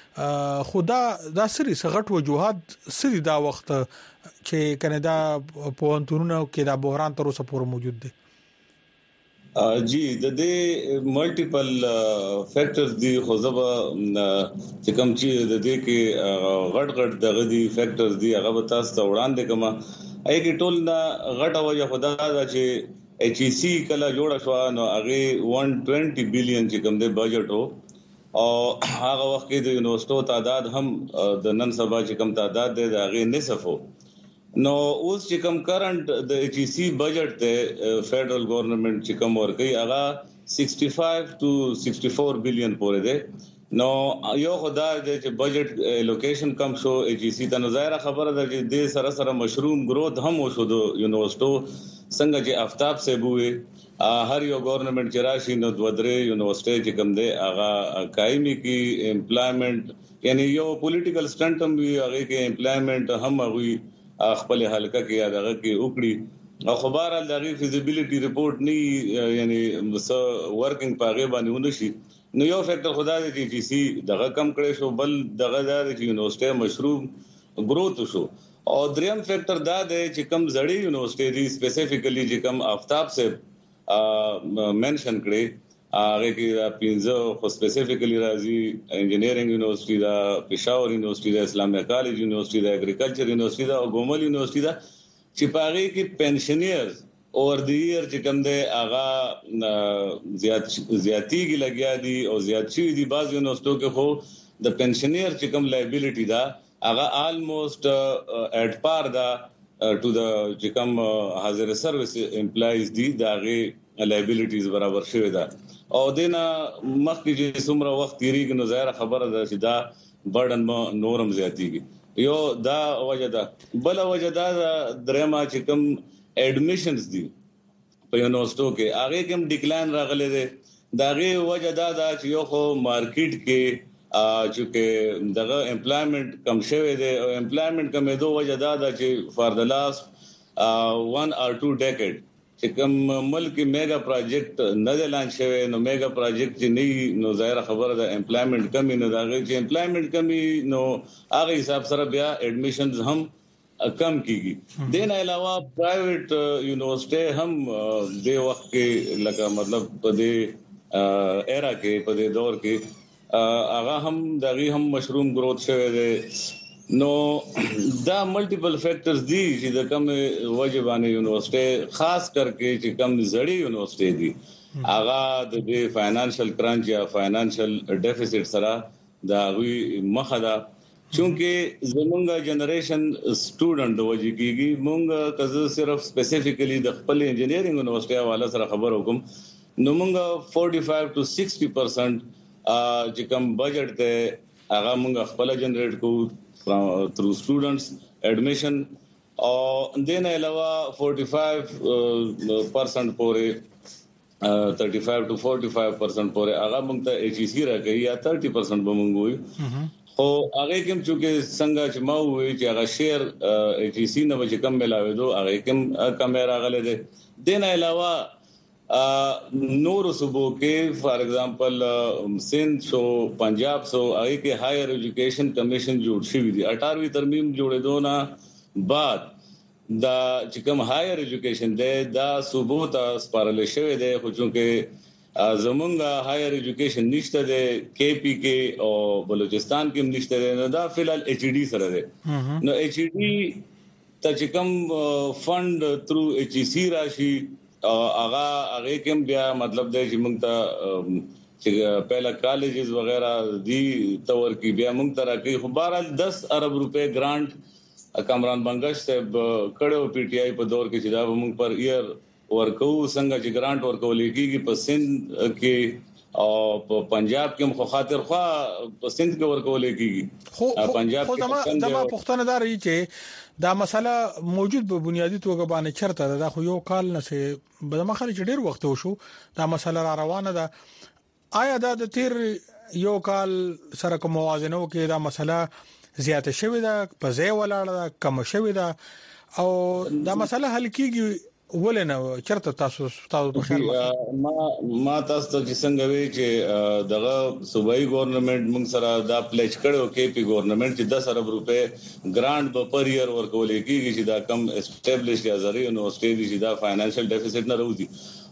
خدا دا سری سغټ وجوهات سری دا وخت چې کنه دا پونتونه کې دا بحران تر اوسه پورې موجود دي جی د دې ملټیپل فیکټرز دي خو زبا چې کوم چې د دې کې غټ غټ دغه دي فیکټرز دي هغه به تاسو ته وړاندې کوم اې کې ټول نه غټه وجه خدا دا چې ایچ ای سی کله جوړ شو نو هغه one hundred twenty بلین چې کوم د بجټ وو او هغه وخت کې د یونیورسيټو تعداد هم د نن سبا چې کوم تعداد دی هغه نصف وو نو اوس چې کوم کرنٹ د ایچ ای سی بجټ ته فیډرل گورنمنت چې کوم ورکي هغه sixty-five to sixty-four بلین پورې دی نو یو خدای دې چې بجټ لوکیشن کم شو ایچ ای سی ته نظر خبره ده چې د سره سره مشروم گروث هم وشو د یونیورسيټو څنګه چې آفتاب سے بوې هر یو گورنمنت چې راشي نو دوه یونیورسيټي چې کوم دی هغه قائمي کی امپلایمنٹ یعنی یو پولیټیکل سټنټ هم وی هغه کې امپلایمنٹ هم هغه خپل حلقه کې دغه کې وکړي او خبر ال دغه فیزیبিলিټي ریپورت نه یعنی س ورکینګ پاغه باندې ونشي نو یو فیکٹر خدا دې چې سی دغه کم کړي شو بل دغه د یونیورسيټي مشروع گروث شو او دریم فیکٹر دا دی چې کم زړی یونیورسيټي دي سپیسیفیکلی چې کم آفتاب سے منشن کړي هغه کې پینځه خو سپیسیفیکلی راځي انجینرینګ یونیورسيټي دا پېښور یونیورسيټي دا اسلامي کالج یونیورسيټي دا اګریکلچر یونیورسيټي دا او ګومل یونیورسيټي دا چې پاره کې پنشنیرز اور دی ایر چې کوم دی هغه زیات زیاتیږي لګیا دي او زیات شي دي بعض یونیورسيټو کې خو د پنشنیر چې کوم لایبিলিټي دا هغه آلموست اټ پار دا ټو د چې کوم حاضر سرویس امپلایز دي دا غي لایبিলিټیز برابر شوی دا او دینا مخکې چې څومره وخت تیریږي نو ظاهر خبره ده چې دا برډن نورم زیاتیږي یو دا وجه ده بل وجه دا درېما چې کوم اډمیشنز دي په یونیورسيټو کې هغه کوم ډیکلاین راغلی دی دا غي وجه دا ده چې یو خو مارکیټ کې چې دغه امپلایمنٹ کم شوی دی او امپلایمنٹ کمېدو وجه دا ده چې فار د لاست one or two decade چې کوم ملک میگا پروجیکټ نه اعلان شوی نو میگا پروجیکټ چې نه نو ظاهر خبره ده امپلایمنٹ کمی نه دا چې امپلایمنٹ کمی نو هغه حساب سره بیا اډمیشنز هم کم کیږي دین علاوه پرایویټ یونیورسيټي هم د وخت کې لکه مطلب په دې ایرا کې په دې دور کې هغه هم دغه هم مشروم گروث شوی دی نو دا ملټیپل فیکٹرز دي چې د کوم وجبانه یونیورسيټي خاص کرکه چې کوم زړی یونیورسيټي دي هغه د فاینانشل کرانچ یا فاینانشل ډیفیسټ سره دا وی مخدا چونکه زمونږه جنریشن سټوډنټ وځي کیږي مونږه کزه صرف سپیسیفیکلی د خپل انجینرینګ یونیورسيټي حواله سره خبر وکم نو مونږه forty-five to sixty percent چې کوم بجټ ته هغه مونږ خپل جنریټ کوو through students admission or then علاوه forty-five percent پورې thirty-five to forty-five percent پورې هغه موږ ته ایچ ای سی راکړي یا thirty percent به موږ وي خو هغه کوم چې څنګه چې ما وې چې هغه شیر ایچ ای سی نه چې کم ملاوي دو هغه کوم کیمرا غلې ده دین علاوه نور صوبوں کې فار ایگزامپل سندھ شو پنجاب شو هغه کې هایر ایجوکیشن کمیشن جوړ شوی دی اٹھارہویں ترمیم جوړېدو نه بعد دا چې کوم هایر ایجوکیشن دی دا صوبو ته سپارل شوی دی خو چونکه زمونږه هایر ایجوکیشن نشته دی کې پی کې او بلوچستان کې نشته دی نو دا فلال ایچ ڈی سره دی نو ایچ ڈی ته چې کوم فند تھرو ایچ ای سی راشي هغه هغه کوم بیا مطلب دی چې موږ ته چې پہلا کالجز وغیرہ دی تور کی بیا موږ ته راکې خو بهرحال ten ارب روپے گرانټ کامران بنگش صاحب کړو پی ټی آی په دور کې چې دا موږ پر ایئر ورکو څنګه چې گرانټ ورکول کېږي په سند کې او په پنجاب کې مخ خاطر خو په سند کې ورکول کېږي خو پنجاب کې زما پښتنه دار یی چې دا مسله موجود په بنیادی توګه باندې چرته ده خو یو کال نه سه به مخالي چې ډیر وخت وشو دا مسله را روانه ده آیا دا د تیر یو کال سره کوم موازنه کې دا مسله زیاته شوې ده په ځای ولاړه ده کم شوې ده او دا مسله حل کیږي ولنه چرته تاسو تاسو په خیال ما ما تاسو ته څنګه وی چې دغه صوبایي ګورنمنت موږ سره دا پلیچ کړو کې پی ګورنمنت چې ten ارب روپے گرانټ په پر ایئر ورکول کېږي چې دا کم اسټابلیش یا زری یونیورسيټي چې دا فاینانشل ډیفیسټ نه راوځي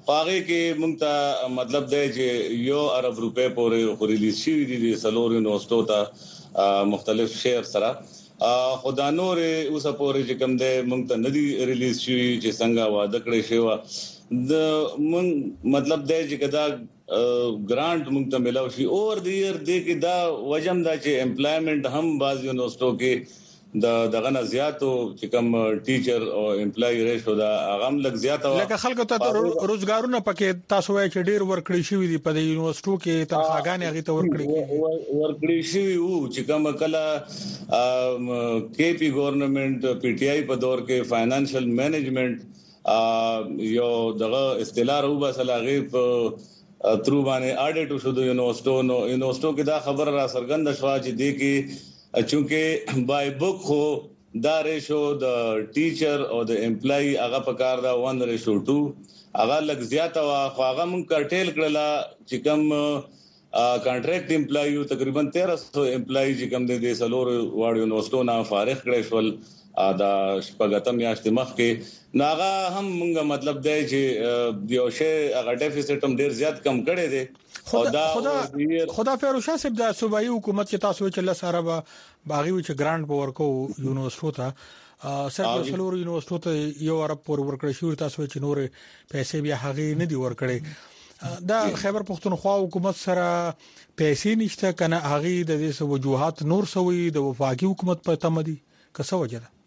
پاره کې مونږ ته مطلب دی چې یو ارب روپے پورې ریلیز شي دي سلور یونیورسيټو ته مختلف شهر سره خدانور اوس پورې چې کوم دی مونږ ته ندي ریلیز شي چې څنګه وعده کړی شو د مونږ مطلب دی چې کدا ګرانټ مونږ ته ملاوي شي اور دی ير دی کې دا وجم دا چې امپلایمنٹ هم باز یونیورسيټو کې د دغه نه زیاتو چې کوم ټیچر او امپلای ریشو دا هغه لږ زیاته لکه خلکو ته روزګارونه پکې تاسو وایي چې ډیر ورکړی شوی دی په یونیورسيټو کې تنخواګانې هغه ته ورکړي ورکړی شوی وو چې کوم کله کے پی گورنمنت پی ټ آی په دور کې فائنانشل مینجمنٹ یو دغه اصطلاح رو بسلاغه په ترو باندې اډیټ شو د یونیورسيټو نو یونیورسيټو کې دا خبر را سرګند شوا چې دی کې چونکه بای بک خو دا ریشو د ټیچر او د امپلای هغه په کار دا ون ریشو ټو هغه لږ زیاته وا خو هغه مونږ کټیل کړلا چې کوم کانټریکټ امپلای تقریبا تیرہ سو امپلای چې کوم د سلور واړو یونیورسيټو نه فارغ کړي شول دا شپږم یاشت مخ کې ناغه هم مونږه مطلب دی چې یو شی هغه ډیفیسټ هم ډیر زیات کم کړي دي خدا خدا خدا فیروشاه صاحب د صوبایي حکومت چې تاسو چې الله سره باغی چې ګرانټ په ورکو یونیورسيټو ته سره سلور یونیورسيټو ته یو ارب پر ورکړی شو تاسو چې نور پیسې بیا هغه نه دی ورکړي دا خیبر پختونخوا حکومت سره پیسې نشته کنه هغه د دې وجوهات نور سوي د وفاقي حکومت په تمدي کسه وجه ده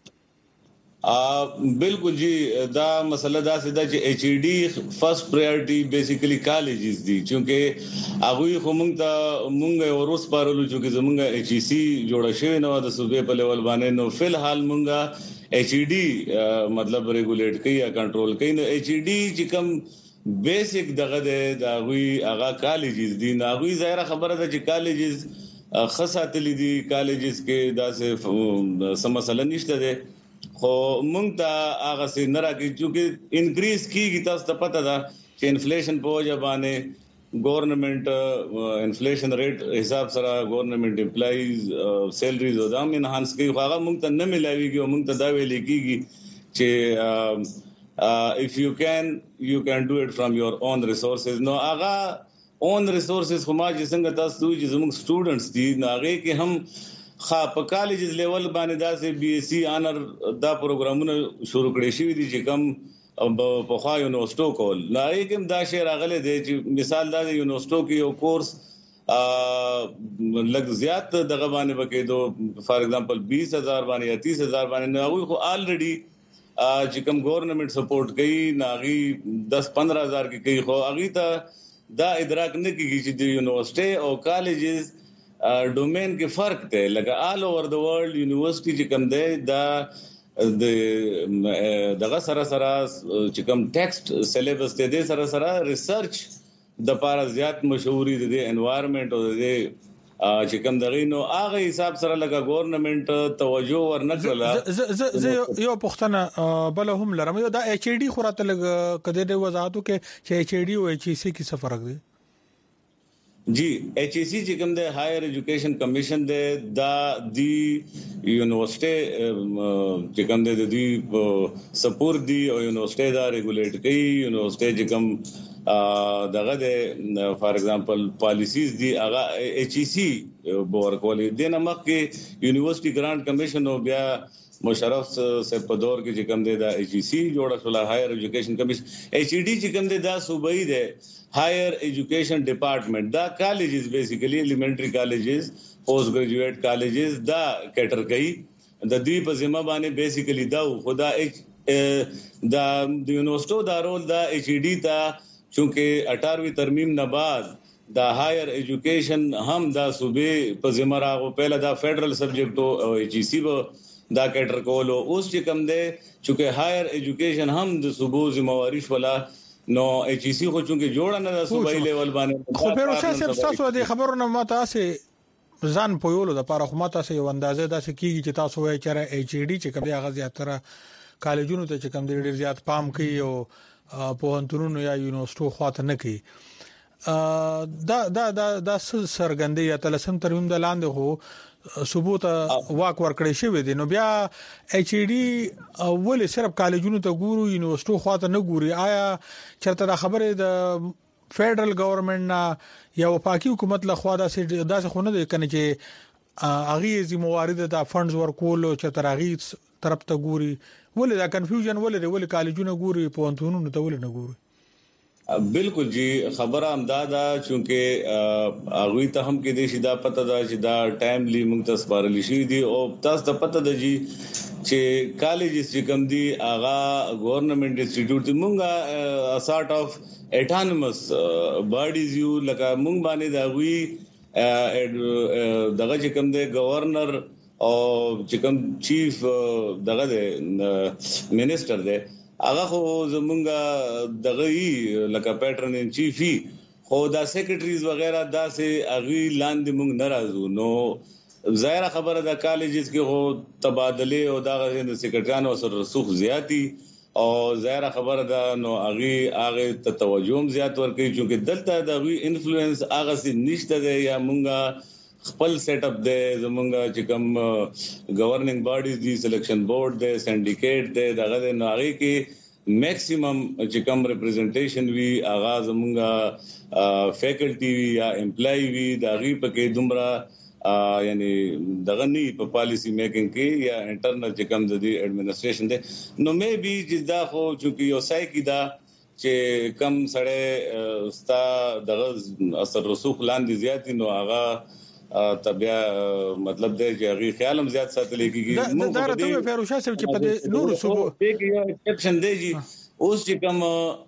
بالکل جی دا مسله دا سده چې ایچ ای ډی فرست پرایورټي بیسیکلی کالجز دي چې هغه خو مونږ ته مونږه ورس پارلو چې زمونږه ایچ ای سی جوړه شوی نو د صوبې په لیول باندې نو فل حال مونږه ایچ ای ډی مطلب ریګولیټ کوي یا کنټرول کوي نو ایچ ای ډی چې کوم بیسیک دغه د غوي هغه کالجز دي نو غوي ظاهر خبره ده چې کالجز خاصه دي کالجز کې دا څه سم مسله نشته ده خو مونږ ته هغه سي نه راکې چې انکریز کیږي تاسو ته پته ده چې انفلیشن په وجه باندې ګورنمنت انفلیشن ریټ حساب سره ګورنمنت امپلایز سیلریز او دام انهانس کوي هغه مونږ ته نه ملاويږي او مونږ ته دا ویل کیږي چې if you can you can do it from your own resources نو هغه اون resources خو ما چې څنګه تاسو چې زموږ سټوډنټس دي نو هغه کې هم خا په کالجز لیول باندې دا سي بي اس سی انر دا پروګرامونه شروع کړی شوی دي چې کم په خوا یونیورسيټو کول لای کوم دا شی راغله دي چې مثال دا یونیورسيټو کې یو کورس ا لګ زیات دغه باندې وکیدو فار ایگزامپل بیس هزار باندې یا تیس هزار باندې نو خو الریډي چې کوم ګورنمنت سپورټ کوي ناغي دس پندرہ هزار کې کوي خو اغه ته دا ادراک نه کیږي چې د یونیورسيټي او کالجز ډومین کې فرق دی لکه آل اوور د ورلد یونیورسيټي چې کوم دی دا د دغه سره سره چې کوم ټیکسټ سلیبس دی سره سره ریسرچ د پاره زیات مشهوري دي انوایرنمنت او د چې کوم دغه نو هغه حساب سره لکه ګورنمنت توجه ورنکړه ز یو پښتنه بل هم لرم دا ایچ ای ډی خوراته لګ کده د وضاحتو کې چې ایچ ای ډی او ایچ ای سی کې څه فرق دی جی ایچ ای سی چې کوم د هایر ایجوکیشن کمیشن د دا دی یونیورسيټي چې کوم د دې سپورټ دی او یونیورسيټي دا ریګولیټ کوي یونیورسيټي چې کوم دغه د فار ایگزامپل پالیسیز دی هغه ایچ ای سی بور کولې د نمک کې یونیورسيټي ګرانټ کمیشن او بیا مشرف سے په دور کې چې کوم د ایچ ای سی جوړه شول هایر ایجوکیشن کمیشن ایچ ای ڈی چې کوم د دا صوبایي ده higher education department دا colleges basically elementary colleges post graduate colleges دا کټر کوي د دې په ذمہ باندې basically دا خدا دا د یونیورسيټو دا رول دا ایچ ای ڈی تا چونکه اٹھارہویں ترمیم نه بعد دا هایر ایجوکیشن هم دا صوبې په ذمہ راغو پہله دا فیډرل سبجیکټ او ایچ ای سی دا کټر کولو اوس چې کوم ده چونکه هایر ایجوکیشن هم د صوبو ذمہ واری شولا نو ایچ ای سی خو چونکه جوړه نه د صوبایي لیول باندې خو په روسه سره تاسو د خبرونو ماته سه ځان پویولو د پاره خو ماته سه یو اندازې داسې کیږي چې تاسو وایي چې ایچ ای ډی چې کوم هغه زیاتره کالجونو ته چې کوم ډیر زیات پام کوي او په انتونو یا یونیورسيټو خواته نه کوي دا دا دا د سرګندې یا تلسم ترمیم د لاندې هو صوبو ته واک ورکړی شوی دی نو بیا ایچ ای ډی ولې صرف کالجونو ته ګورو یونیورسيټو خواته نه ګوري آیا چرته دا خبره د فدرل ګورنمنت نه یا وفاقي حکومت له خوا داسې داسې خونه ده کنه چې اغه زی موارد د فندز ورکول چې ترغی طرف ته ګوري ولې دا کنفیوژن ولې ولې کالجونو ګوري پونتونو ته ولې نه ګوري بالکل جی خبره امدادا چونکه اغوی ته هم کې دي چې دا پته دا چې دا ټایملی موږ ته سپارلی شي دي او تاسو ته پته ده جی چې کالجز چې کوم دي اغا ګورنمنت انسټیټیوټ دي موږ سارت اف اټانومس باډیز یو لکه موږ باندې دا وی دغه چې کوم دی گورنر او چې کوم چیف دغه دی منسٹر دی هغه خو زمونږه دغه ای لکه پیټرن ان چیفي خو دا سیکریټریز وغیرہ دا سه اغي لاندې مونږ ناراضو نو ظاهر خبره دا کالجز کې هو تبادله او دا غوښنه د سیکریټریانو سره رسوخ زیاتی او ظاهر خبره دا نو اغي هغه ته توجه زیات ورکړي چې دلته دا وی انفلوئنس هغه سي نشته دی یا مونږه خپل سیټ اپ دی زمونږه چې کوم گورننګ باډیز دی سلیکشن بورډ دی سندیکیټ دی دغه نو هغه کې میکسیمم چې کوم ریپرزنټیشن وی اغاز مونږه فیکلټي وی یا امپلای وی دا غي پکې دومره یعنی دغه نی په پالیسی میکینګ کې یا انټرنل چې کوم د ایڈمنسټریشن دی نو مې بي چې دا خو چې یو سای کی دا چې کم سړی ستا دغه اثر رسوخ لاندې زیات نو هغه تبیا مطلب دی چې هغه خیال هم زیات ساتل کیږي دا راته فیروز شاه صاحب چې په نور صوبو کې یو ایکسپشن دی جی اوس چې کوم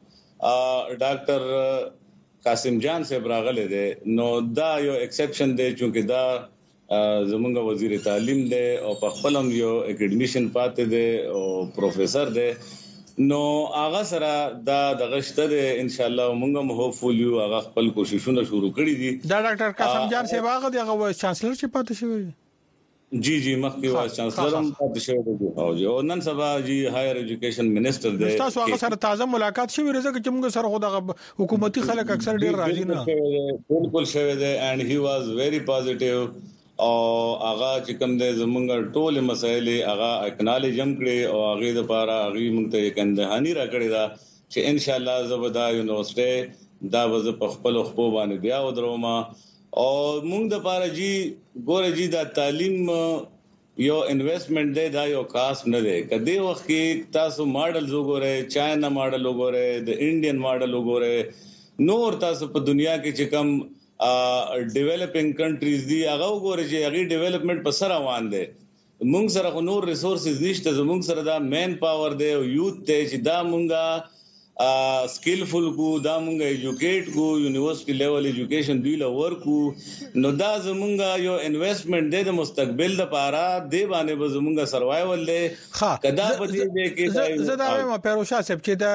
ډاکټر قاسم جان صاحب راغله دي نو دا یو ایکسپشن دی چې دا زمونږ وزیر تعلیم دی او په خپلم یو اکیډمیشن پاتې دی او پروفیسور دی نو هغه سره دا د غشته ده ان شاء الله موږ هم هوپفول یو هغه خپل کوششونه شروع کړی دي دا ډاکټر قاسم جان صاحب هغه دغه وایس چانسلر چې پاتې شوی جی جی مخکې وایس چانسلر هم پاتې شوی دی او جو نن سبا جی هایر ایجوکیشن منسٹر دی تاسو هغه سره تازه ملاقات شوی رزه چې موږ سره خو د حکومتي خلک اکثر ډیر راضي نه بالکل شوی دی and he was very positive او هغه چې کوم د زمونږ ټول مسایل هغه اکنالج هم کړی او هغه د پاره هغه مونږ ته کندهانی را کړی دا چې ان شاء الله زبدا یونیورسيټي دا وز په خپل خپل باندې بیا ودروما او مونږ د پاره جی ګور جی دا تعلیم یو انویسټمنٹ دی دا یو خاص نه دی کدی وخت کې تاسو ماډل وګورئ چاینا ماډل وګورئ د انډین ماډل وګورئ نور تاسو په دنیا کې چې کوم ا ډیولپینګ کنټریز دی هغه وګورئ چې هغه ډیولپمنٹ په سره روان دي موږ سره نور ریسورسز نشته زموږ سره دا مین پاور دی او یوث ته چې دا مونږه ا سکلفل کو دا مونږه ایجوکیټ کو یونیورسيټي لیول ایجوکیشن دی لور کو نو دا زمونږه یو انویسټمنٹ دی د مستقبل لپاره دی باندې به زمونږه سروایول دی کدا پدې دی کې زه دا وایم پیروز شاه صاحب چې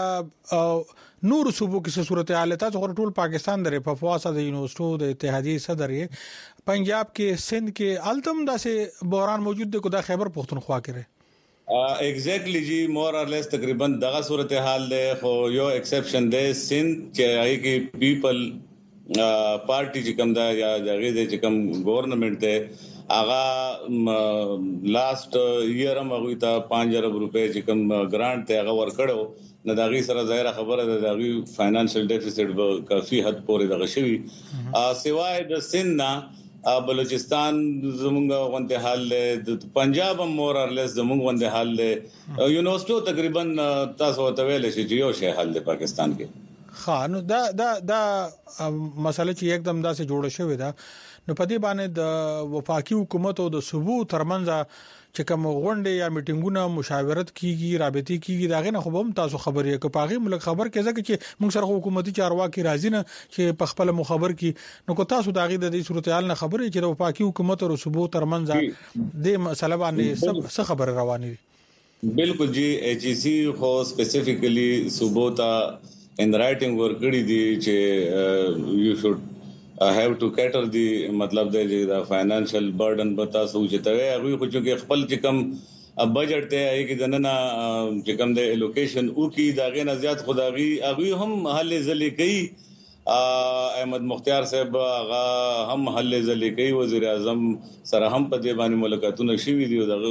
دا نور صوبو کې صورت حالت ته ټول پاکستان درې په فواسه د یونیورسيټو د اتحادیه صدر یې پنجاب کې سند کې التم داسې بحران موجود دی کو دا خیبر پختونخوا کې ا ایگزیکټلی جی مور اور لیس تقریبا دغه صورت حال له خو یو ایکسپشن دی سند چې هغه کې پیپل پارټي چې کوم دا یا دغه چې کوم گورنمنت ته اغا لاست ایئر هم هغه ته پانچ ارب روپے چې کوم ګرانټ ته هغه ورکړو نو دا غي سره ظاهر خبره ده دا غي فاینانشل ډیفیسټ به کافي حد پورې دغه شوی ا سوای د سننا بلوچستان زمونږ غونډه حال د پنجاب هم مور اور لیس زمونږ غونډه حال له یونیورسيټو تقریبا تاسو ته ویل شي چې یو شی حال د پاکستان کې خان دا دا دا مسله چې یکدم داسې جوړ شوی دا نو په دې باندې د وفاقي حکومت او د صوبو ترمنځ چې کوم غونډه یا میټینګونه مشاورت کیږي رابطې کیږي دا غنه خو هم تاسو خبرې کې پاغي ملک خبر کې ځکه چې موږ سره حکومتي چارواکي راځي نه چې په خپل مخابر کې نو کو تاسو دا غي د دې صورتحال نه خبرې چې د وفاقي حکومت او صوبو ترمنځ د مسله باندې څه خبر روانه دي بالکل جی ایچ سی خو سپیسیفیکلی صوبو ته ان رائټینګ ورکړی دي چې یو شود I have to cater the مطلب دی دا فاینانشل برډن بتا سوچته وي هغه خو چې خپل چې کم بجټ ته ای کې دنه چې کم د الوکیشن او کې دا غنه زیات خدایي هغه هم حل زلي کوي احمد مختار صاحب هغه هم حل ځلې کوي وزیر اعظم سره هم په دې باندې ملاقاتونه شوي دي دغه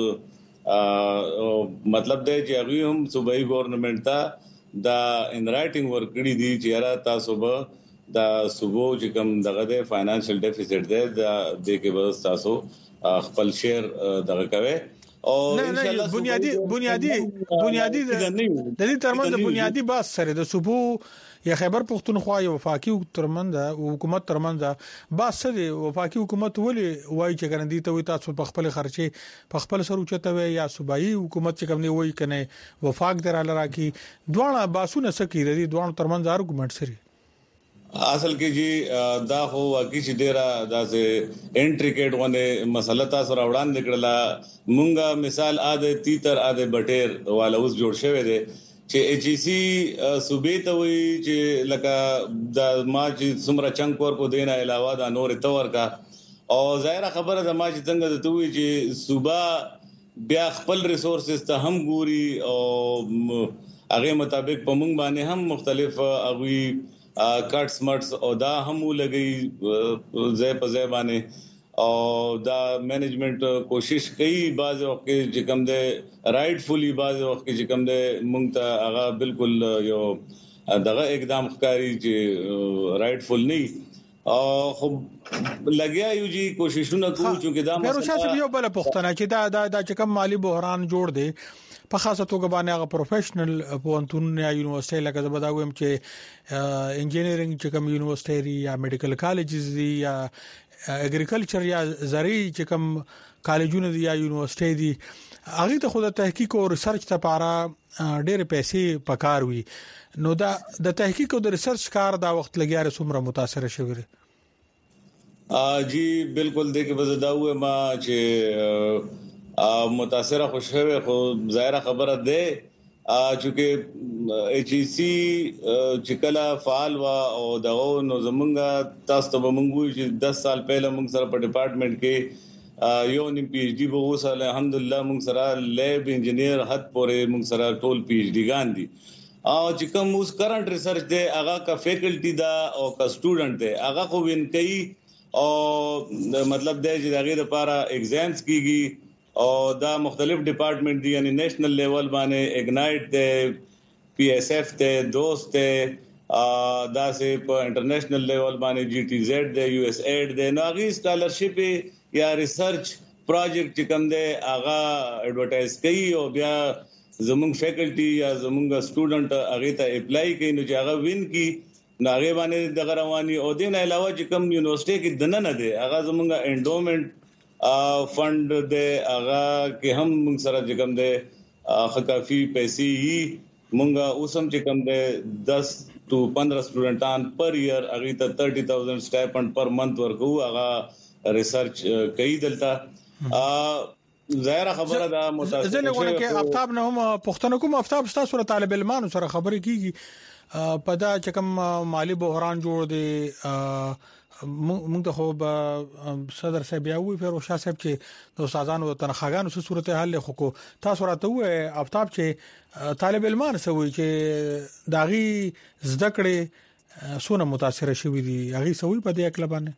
مطلب دی چې هغه هم صوبایي ګورنمنت ته دا ان رائټینګ ورکړي دي چې را تاسو به دا صوبو چې کوم دغه د فاینانشل ډیفیسټ دی دا د کې به تاسو خپل شیر دغه کوي او ان شاء الله بنیادی بنیادی بنیادی د دې ترمن د بنیادی باس سره د صوبو یا خیبر پختونخوا یا وفاقي ترمن د حکومت ترمن د باس سره وفاقي حکومت ولې وایي چې ګرندې ته وي تاسو په خپل خرچه په خپل سر اوچته وي یا صوبایي حکومت چې کوم نه وایي کنه وفاق دراله راکی دوه باسونه سکی د دې دوه ترمن د ارګومنت سره اصل کې جی دا هو واقعي چې ډیره داسې انټریکټ ونه مسله تاسو راوړاندې کړله مونږه مثال اده تیتر اده بټیر والا اوس جوړ شوی دی چې ایچ ای سی صوبې ته وی چې لکه د ما چې څومره چنګ کور کو دینه علاوه دا نور تور کا او ظاهره خبره د ما چې څنګه د توي چې صوبا بیا خپل ریسورسز ته هم ګوري او هغه مطابق په مونږ باندې هم مختلف اغوي کټس مټس او دا هم لګي ځای په ځای باندې او دا مینجمنت کوشش کوي بعض وخت کې چې کوم ده رائټفولي بعض وخت کې چې کوم ده مونږ ته هغه بالکل یو دغه اقدام ښکاری چې رائټفول نه او خو لګیا یو جی کوششونه کوو چې دا مسله پیرو شاسه یو بل پښتنه چې دا دا چې کوم مالی بحران جوړ دی په خاصه توګه باندې هغه پروفیشنل پوهنتون یا یونیورسيټي لکه زبدا ویم چې انجینرینګ چې کوم یونیورسيټي یا میډیکل کالجز دي یا اګریکلچر یا زراعي چې کوم کالجونه دي یا یونیورسيټي دي هغه ته خود تحقیق او ریسرچ لپاره ډېر پیسې پکار وي نو دا د تحقیق او د ریسرچ کار دا وخت لګیاره څومره متاثر شوی دی جی بالکل دغه وزداوه ما چې متاثره خوشاله خو ظاهره خبره ده چې ایچ ای سی چې کله فعال وا او دغه نو زمونږه تاسو ته مونږ چې دس سال پهله مونږ سره په ډپارټمنټ کې یو نیم پی ایچ ډی به اوس الحمدلله مونږ سره لیب انجینیر حد پورې مونږ سره ټول پی ایچ ډی ګان دي او چې کوم اوس کرنٹ ریسرچ دی هغه کا فیکلټی دا او کا سټوډنټ دی هغه خو وین کوي او مطلب دی چې هغه لپاره ایگزامز کیږي او دا مختلف ډپارټمنټ دي یعنی نېشنل لیول باندې اګنایټ دی پی ایس ایف ته دوست ته دا سه په انټرنیشنل لیول باندې جی ټی زیډ دی یو ایس ایډ دی نو هغه سکالرشپ یا ریسرچ پروجیکټ چې کوم دی هغه ایڈورټایز کوي او بیا زموږ فیکلټي یا زموږ سټوډنټ هغه ته اپلای کوي نو چې هغه وین کی نو هغه باندې د غرواني او دین علاوه چې کوم یونیورسيټي کې دنه نه دی هغه زموږ انډومنت فند دی هغه کې هم موږ سره چې کوم دی کافي پیسې یې مونږه اوسم چې کوم دی دس ټو پندرہ سټوډنټان پر ایئر هغه ته تیس ہزار سټایپند پر منث ورکو هغه ریسرچ کوي دلته ظاهر خبره دا متاسف زه لګونه کې افتاب نه هم پښتنه کوم افتاب تاسو سره طالب علمانو سره خبرې کیږي په دا چې کوم مالی بحران جوړ دی موږ ته خو صدر صاحب یا وی فیروز شاه صاحب چې د استادانو تنخواګانو څه صورت حل خو تاسو راته وې افتاب چې طالب علمان سوي چې داغي زده کړې سونه متاثر شوي دي هغه سوي په دې اکل باندې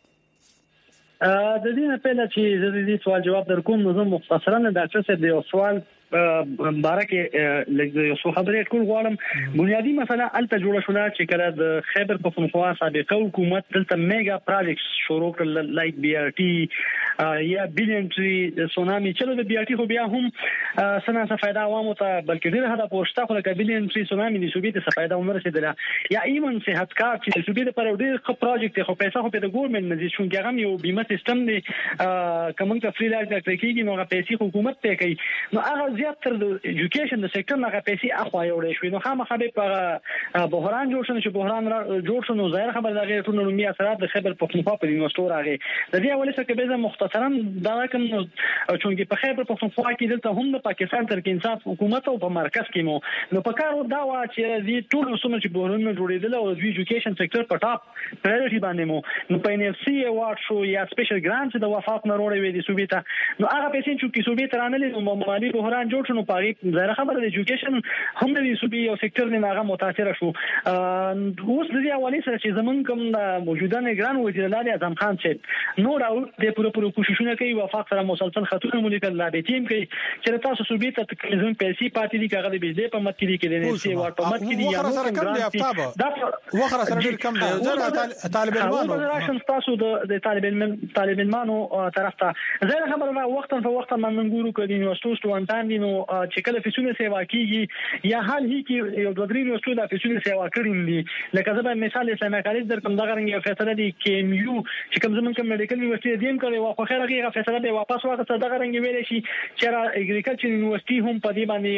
د دې نه پهله چې زه دې سوال جواب درکوم نو زه مختصرا ډاکټر صاحب د سوال بارکه لږ یو څه خبرې کول غواړم بنیادی مسله الته جوړه شوه چې کله د خیبر پختونخوا سابقه حکومت دلته میگا پروجیکټ شروع کړل لایک بي ار ټي یا بیلینټري سونامي چلو د بي ار ټي خو بیا هم سنا څه फायदा عوامو ته بلکې ډېر هدا پوښتنه خو د بیلینټري سونامي د سوبې ته फायदा ونه رسیدله یا ایمن صحت کار چې د سوبې لپاره ډېر ښه پروجیکټ خو پیسې خو په د ګورنمنت نه دي چې هغه یو بیمه سیستم دی کومه ته فری لایف کېږي نو هغه پیسې حکومت ته کوي نو هغه زیات تر د ایجوکیشن د سېکټر نه پیسې اخوا یوړې شوې نو خامخا به په بحران جوړ شنه چې بحران جوړ شنه ظاهر خبر دغه ټول نومي اثرات د خبر پختونخوا په یونیورسيټي راغی د دې اولې څخه به زه مختصر مختصرا دا کوم چونګي په خیبر پختونخوا کې دلته هم د پاکستان تر کې انصاف حکومت او په مرکز کې مو نو په کار دا وا چې دې ټول وسونه چې بورونه جوړېدل او د ایجوکیشن سېکټر په ټاپ پرایورټي باندې مو نو په ان اف سي ایوارډ شو یا سپیشل ګرانټ د وفاق نه وروړي وي د صوبې ته نو هغه پیسې چې صوبې ته رانلې نو مالي بحران جوړ شو نو پاره ظاهر خبره د ایجوکیشن هم د صوبې او سېکټر نه هغه متاثر شو اوس د دې حواله سره چې زمونږ کوم موجوده نگران وزیر اعلی اعظم خان چې نو راو د پوره پوره کوششونه کوي وفاق سره مسلسل خطونه مونږ لا به تیم کوي چې تاسو صوبې ته تقریبا پیسې پاتې دي کاغذ به دې په مت کې دي کې نه سی ورته مت کې دي یا نو کم دي افتابه دا وخره سره ډیر کم دی زه طالب علمانو راشن تاسو د طالب علم طالب علمانو طرف ته زه خبره وخت په وخت من ګورو کړي یونیورسيټو سټوډنټان دي نو چې کله فیسونه سیوا کیږي یا حال هی کې یو د درې یونیورسيټو د فیسونه سیوا کړي دي لکه زه به مثال اسلامي کالج در کوم دغه رنګ فیصله دي کې ام یو چې کوم زمون کوم میډیکل یونیورسيټي دیم کړي او خو خیر هغه فیصله به واپس واغسته دغه رنګ ویل شي چې را اګریکلچر یونیورسيټي هم په دې باندې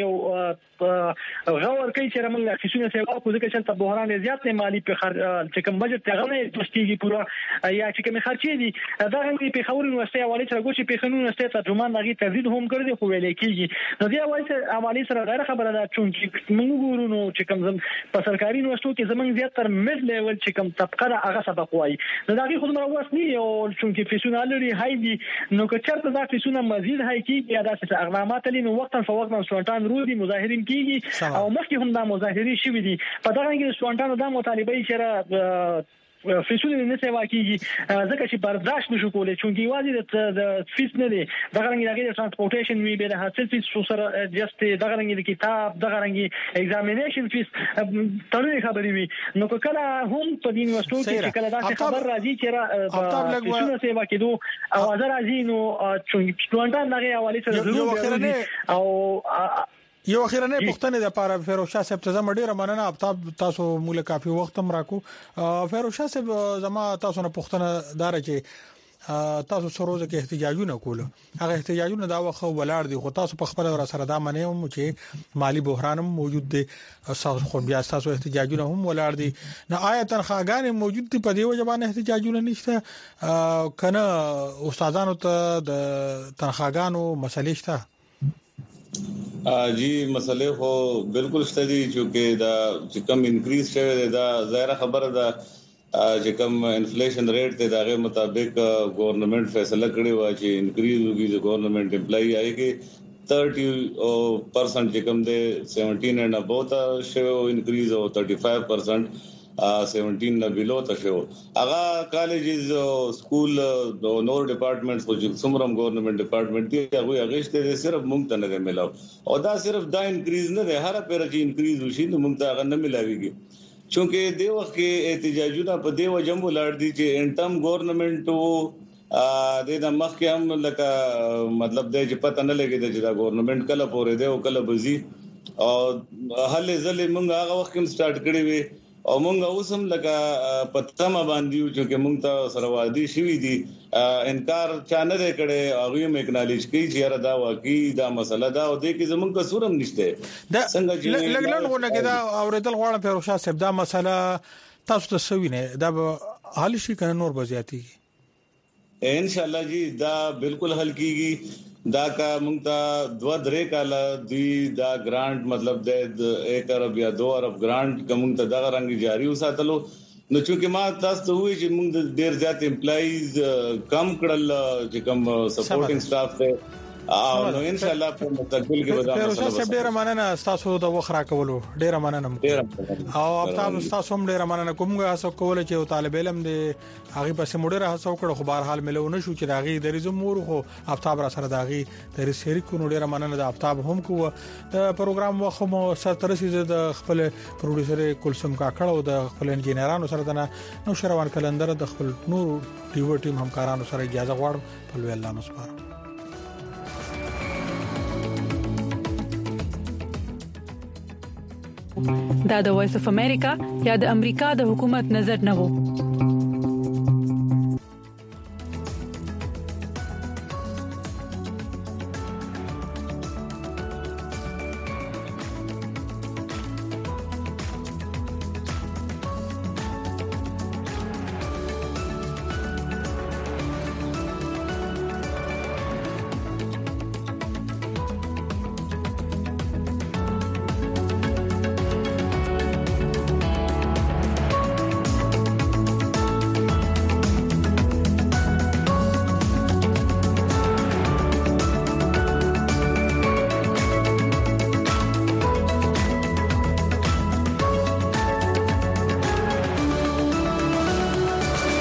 یو غوړ کوي چې موږ فیسونه سیوا کوو ځکه چې په بحران زیات نه مالی په خرج چې کوم بجټ هغه نه تشتيږي پورا یا چې کوم خرچې دي دا رنګ په خبرو یونیورسيټي حواله سره ګوشي په قانون یونیورسيټي ترجمان دغه تزيد هم کړی خو ویل کېږي نو دی حواله سره غیر خبره ده چې موږ ګورو نو چې کوم په سرکاري یونیورسيټو کې زمونږ زیات تر مید لیول چې کوم طبقه دا هغه سبق وایي نو دا غي خود مروس نه او چې فیسونه لري هاي دي نو که چېرته دا فیسونه مزید هاي کیږي یا داسې اقدامات لري نو وخت په وخت سټوډنټان رودي مظاهرین کیږي او مخکې هم دا مظاهري شوي دي په دغه کې سټوډنټانو دا مطالبه یې چې فیسونه نه سیوا کیږي ځکه چې برداشت نشو کولای چې واځي د فیس نه دي دغه رنګ د ترانسپورټیشن وی به د حاصل فیس سره جست دغه رنګ د کتاب دغه رنګ ایگزامینیشن فیس تړلې خبرې وي نو کله هم په دین وستو کې کله دا خبر راځي چې فیسونه سیوا کېدو او ازر راځي نو چې سټوډنټان دغه حواله سره ضروري او یو اخیرنه پښتنه د پاره فیروز شاه صاحب ته زما ډیره مننه اب تاسو موږ کافي وخت هم راکو فیروز شاه صاحب زما تاسو نه پښتنه دار چې تاسو سروزه کې احتجاجونه کول هغه احتجاجونه دا وخت ولاړ دي خو تاسو په خپل ور سره دا منئ چې مالی بحران هم موجود دي تاسو خو بیا تاسو احتجاجونه هم ولاړ دي نه آیا تنخواګان موجود دي په دې وجه باندې احتجاجونه نشته کنه استادانو ته د تنخواګانو مسلې شته جی مسئله خو بالکل شته دي چې دا چې کم انکریز شوی دا ظاهر خبره ده چې کم انفلیشن ریټ ته دغه مطابق گورنمنت فیصله کړی و چې انکریز وږي د گورنمنت امپلای آئیږي thirty percent چې کم ده seventeen and above تا شوی انکریز او thirty-five percent seventeen نه بیلو ته شو هغه کالجز سکول د نور ډپارټمنټس او څومره ګورنمنت ډپارټمنټ دی هغه هغه صرف مونږ ته نه ملاو او دا صرف دا انکریز نه ده هر پیره چې انکریز وشي نو مونږ ته هغه نه ملاويږي چونکه دی وخت کې احتجاجونه په دی وجم ولر دي چې انټم ګورنمنت وو د د مخ کې هم لکه مطلب د چې پته نه لګي چې دا ګورنمنت کله پورې دی او کله بزي او هله ځلې مونږ هغه وخت کې سٹارټ کړی وي او مونږ اوس هم لکه پتما باندې چې مونږ ته سره وادي شوی دي انکار چا نه کړي هغه هم اکنالج کوي چې دا واقعي دا مسله دا او د کې زمونږ کسورم نشته څنګه چې لګلنغونه کې دا اوریدل غواړم فیروز شاه صاحب دا مسله تاسو ته سوي نه دا حل شي کنه نور بزیاتی ان شاء الله جی دا بالکل حل کیږي دا کا مونږ ته دوه درې کاله دی دا گرانټ مطلب د ایک ارب یا دو ارب گرانټ کوم ته دغه رنګ جاری وساتلو نو چې ما تاسو ته وی چې مونږ ډیر زیات امپلایز کم کړل چې کوم سپورټینګ سټاف ته او نو ان شاء الله په مستقبل کې به دا مسله به ډیر مننه تاسو د وخرا کولو ډیر مننه او اب تاسو هم ډیر مننه کومه تاسو کول چې طالب علم دی هغه پس مډره هڅه وکړه خو بهر حال ملونه شو چې داغي د ریزم مور خو افتاب را سره داغي د شریک کو ډیر مننه د افتاب هم کو د پروګرام وخت مو سر ترسي د خپل پروډوسر کلثوم کاکړ او د خپل انجینرانو سره دنه نو شروان کلندر د خپل نور ټیو ټیم همکارانو سره اجازه غواړم په لوی الله مسپار دا د وایس اف امریکا یا د امریکا د حکومت نظر نه وو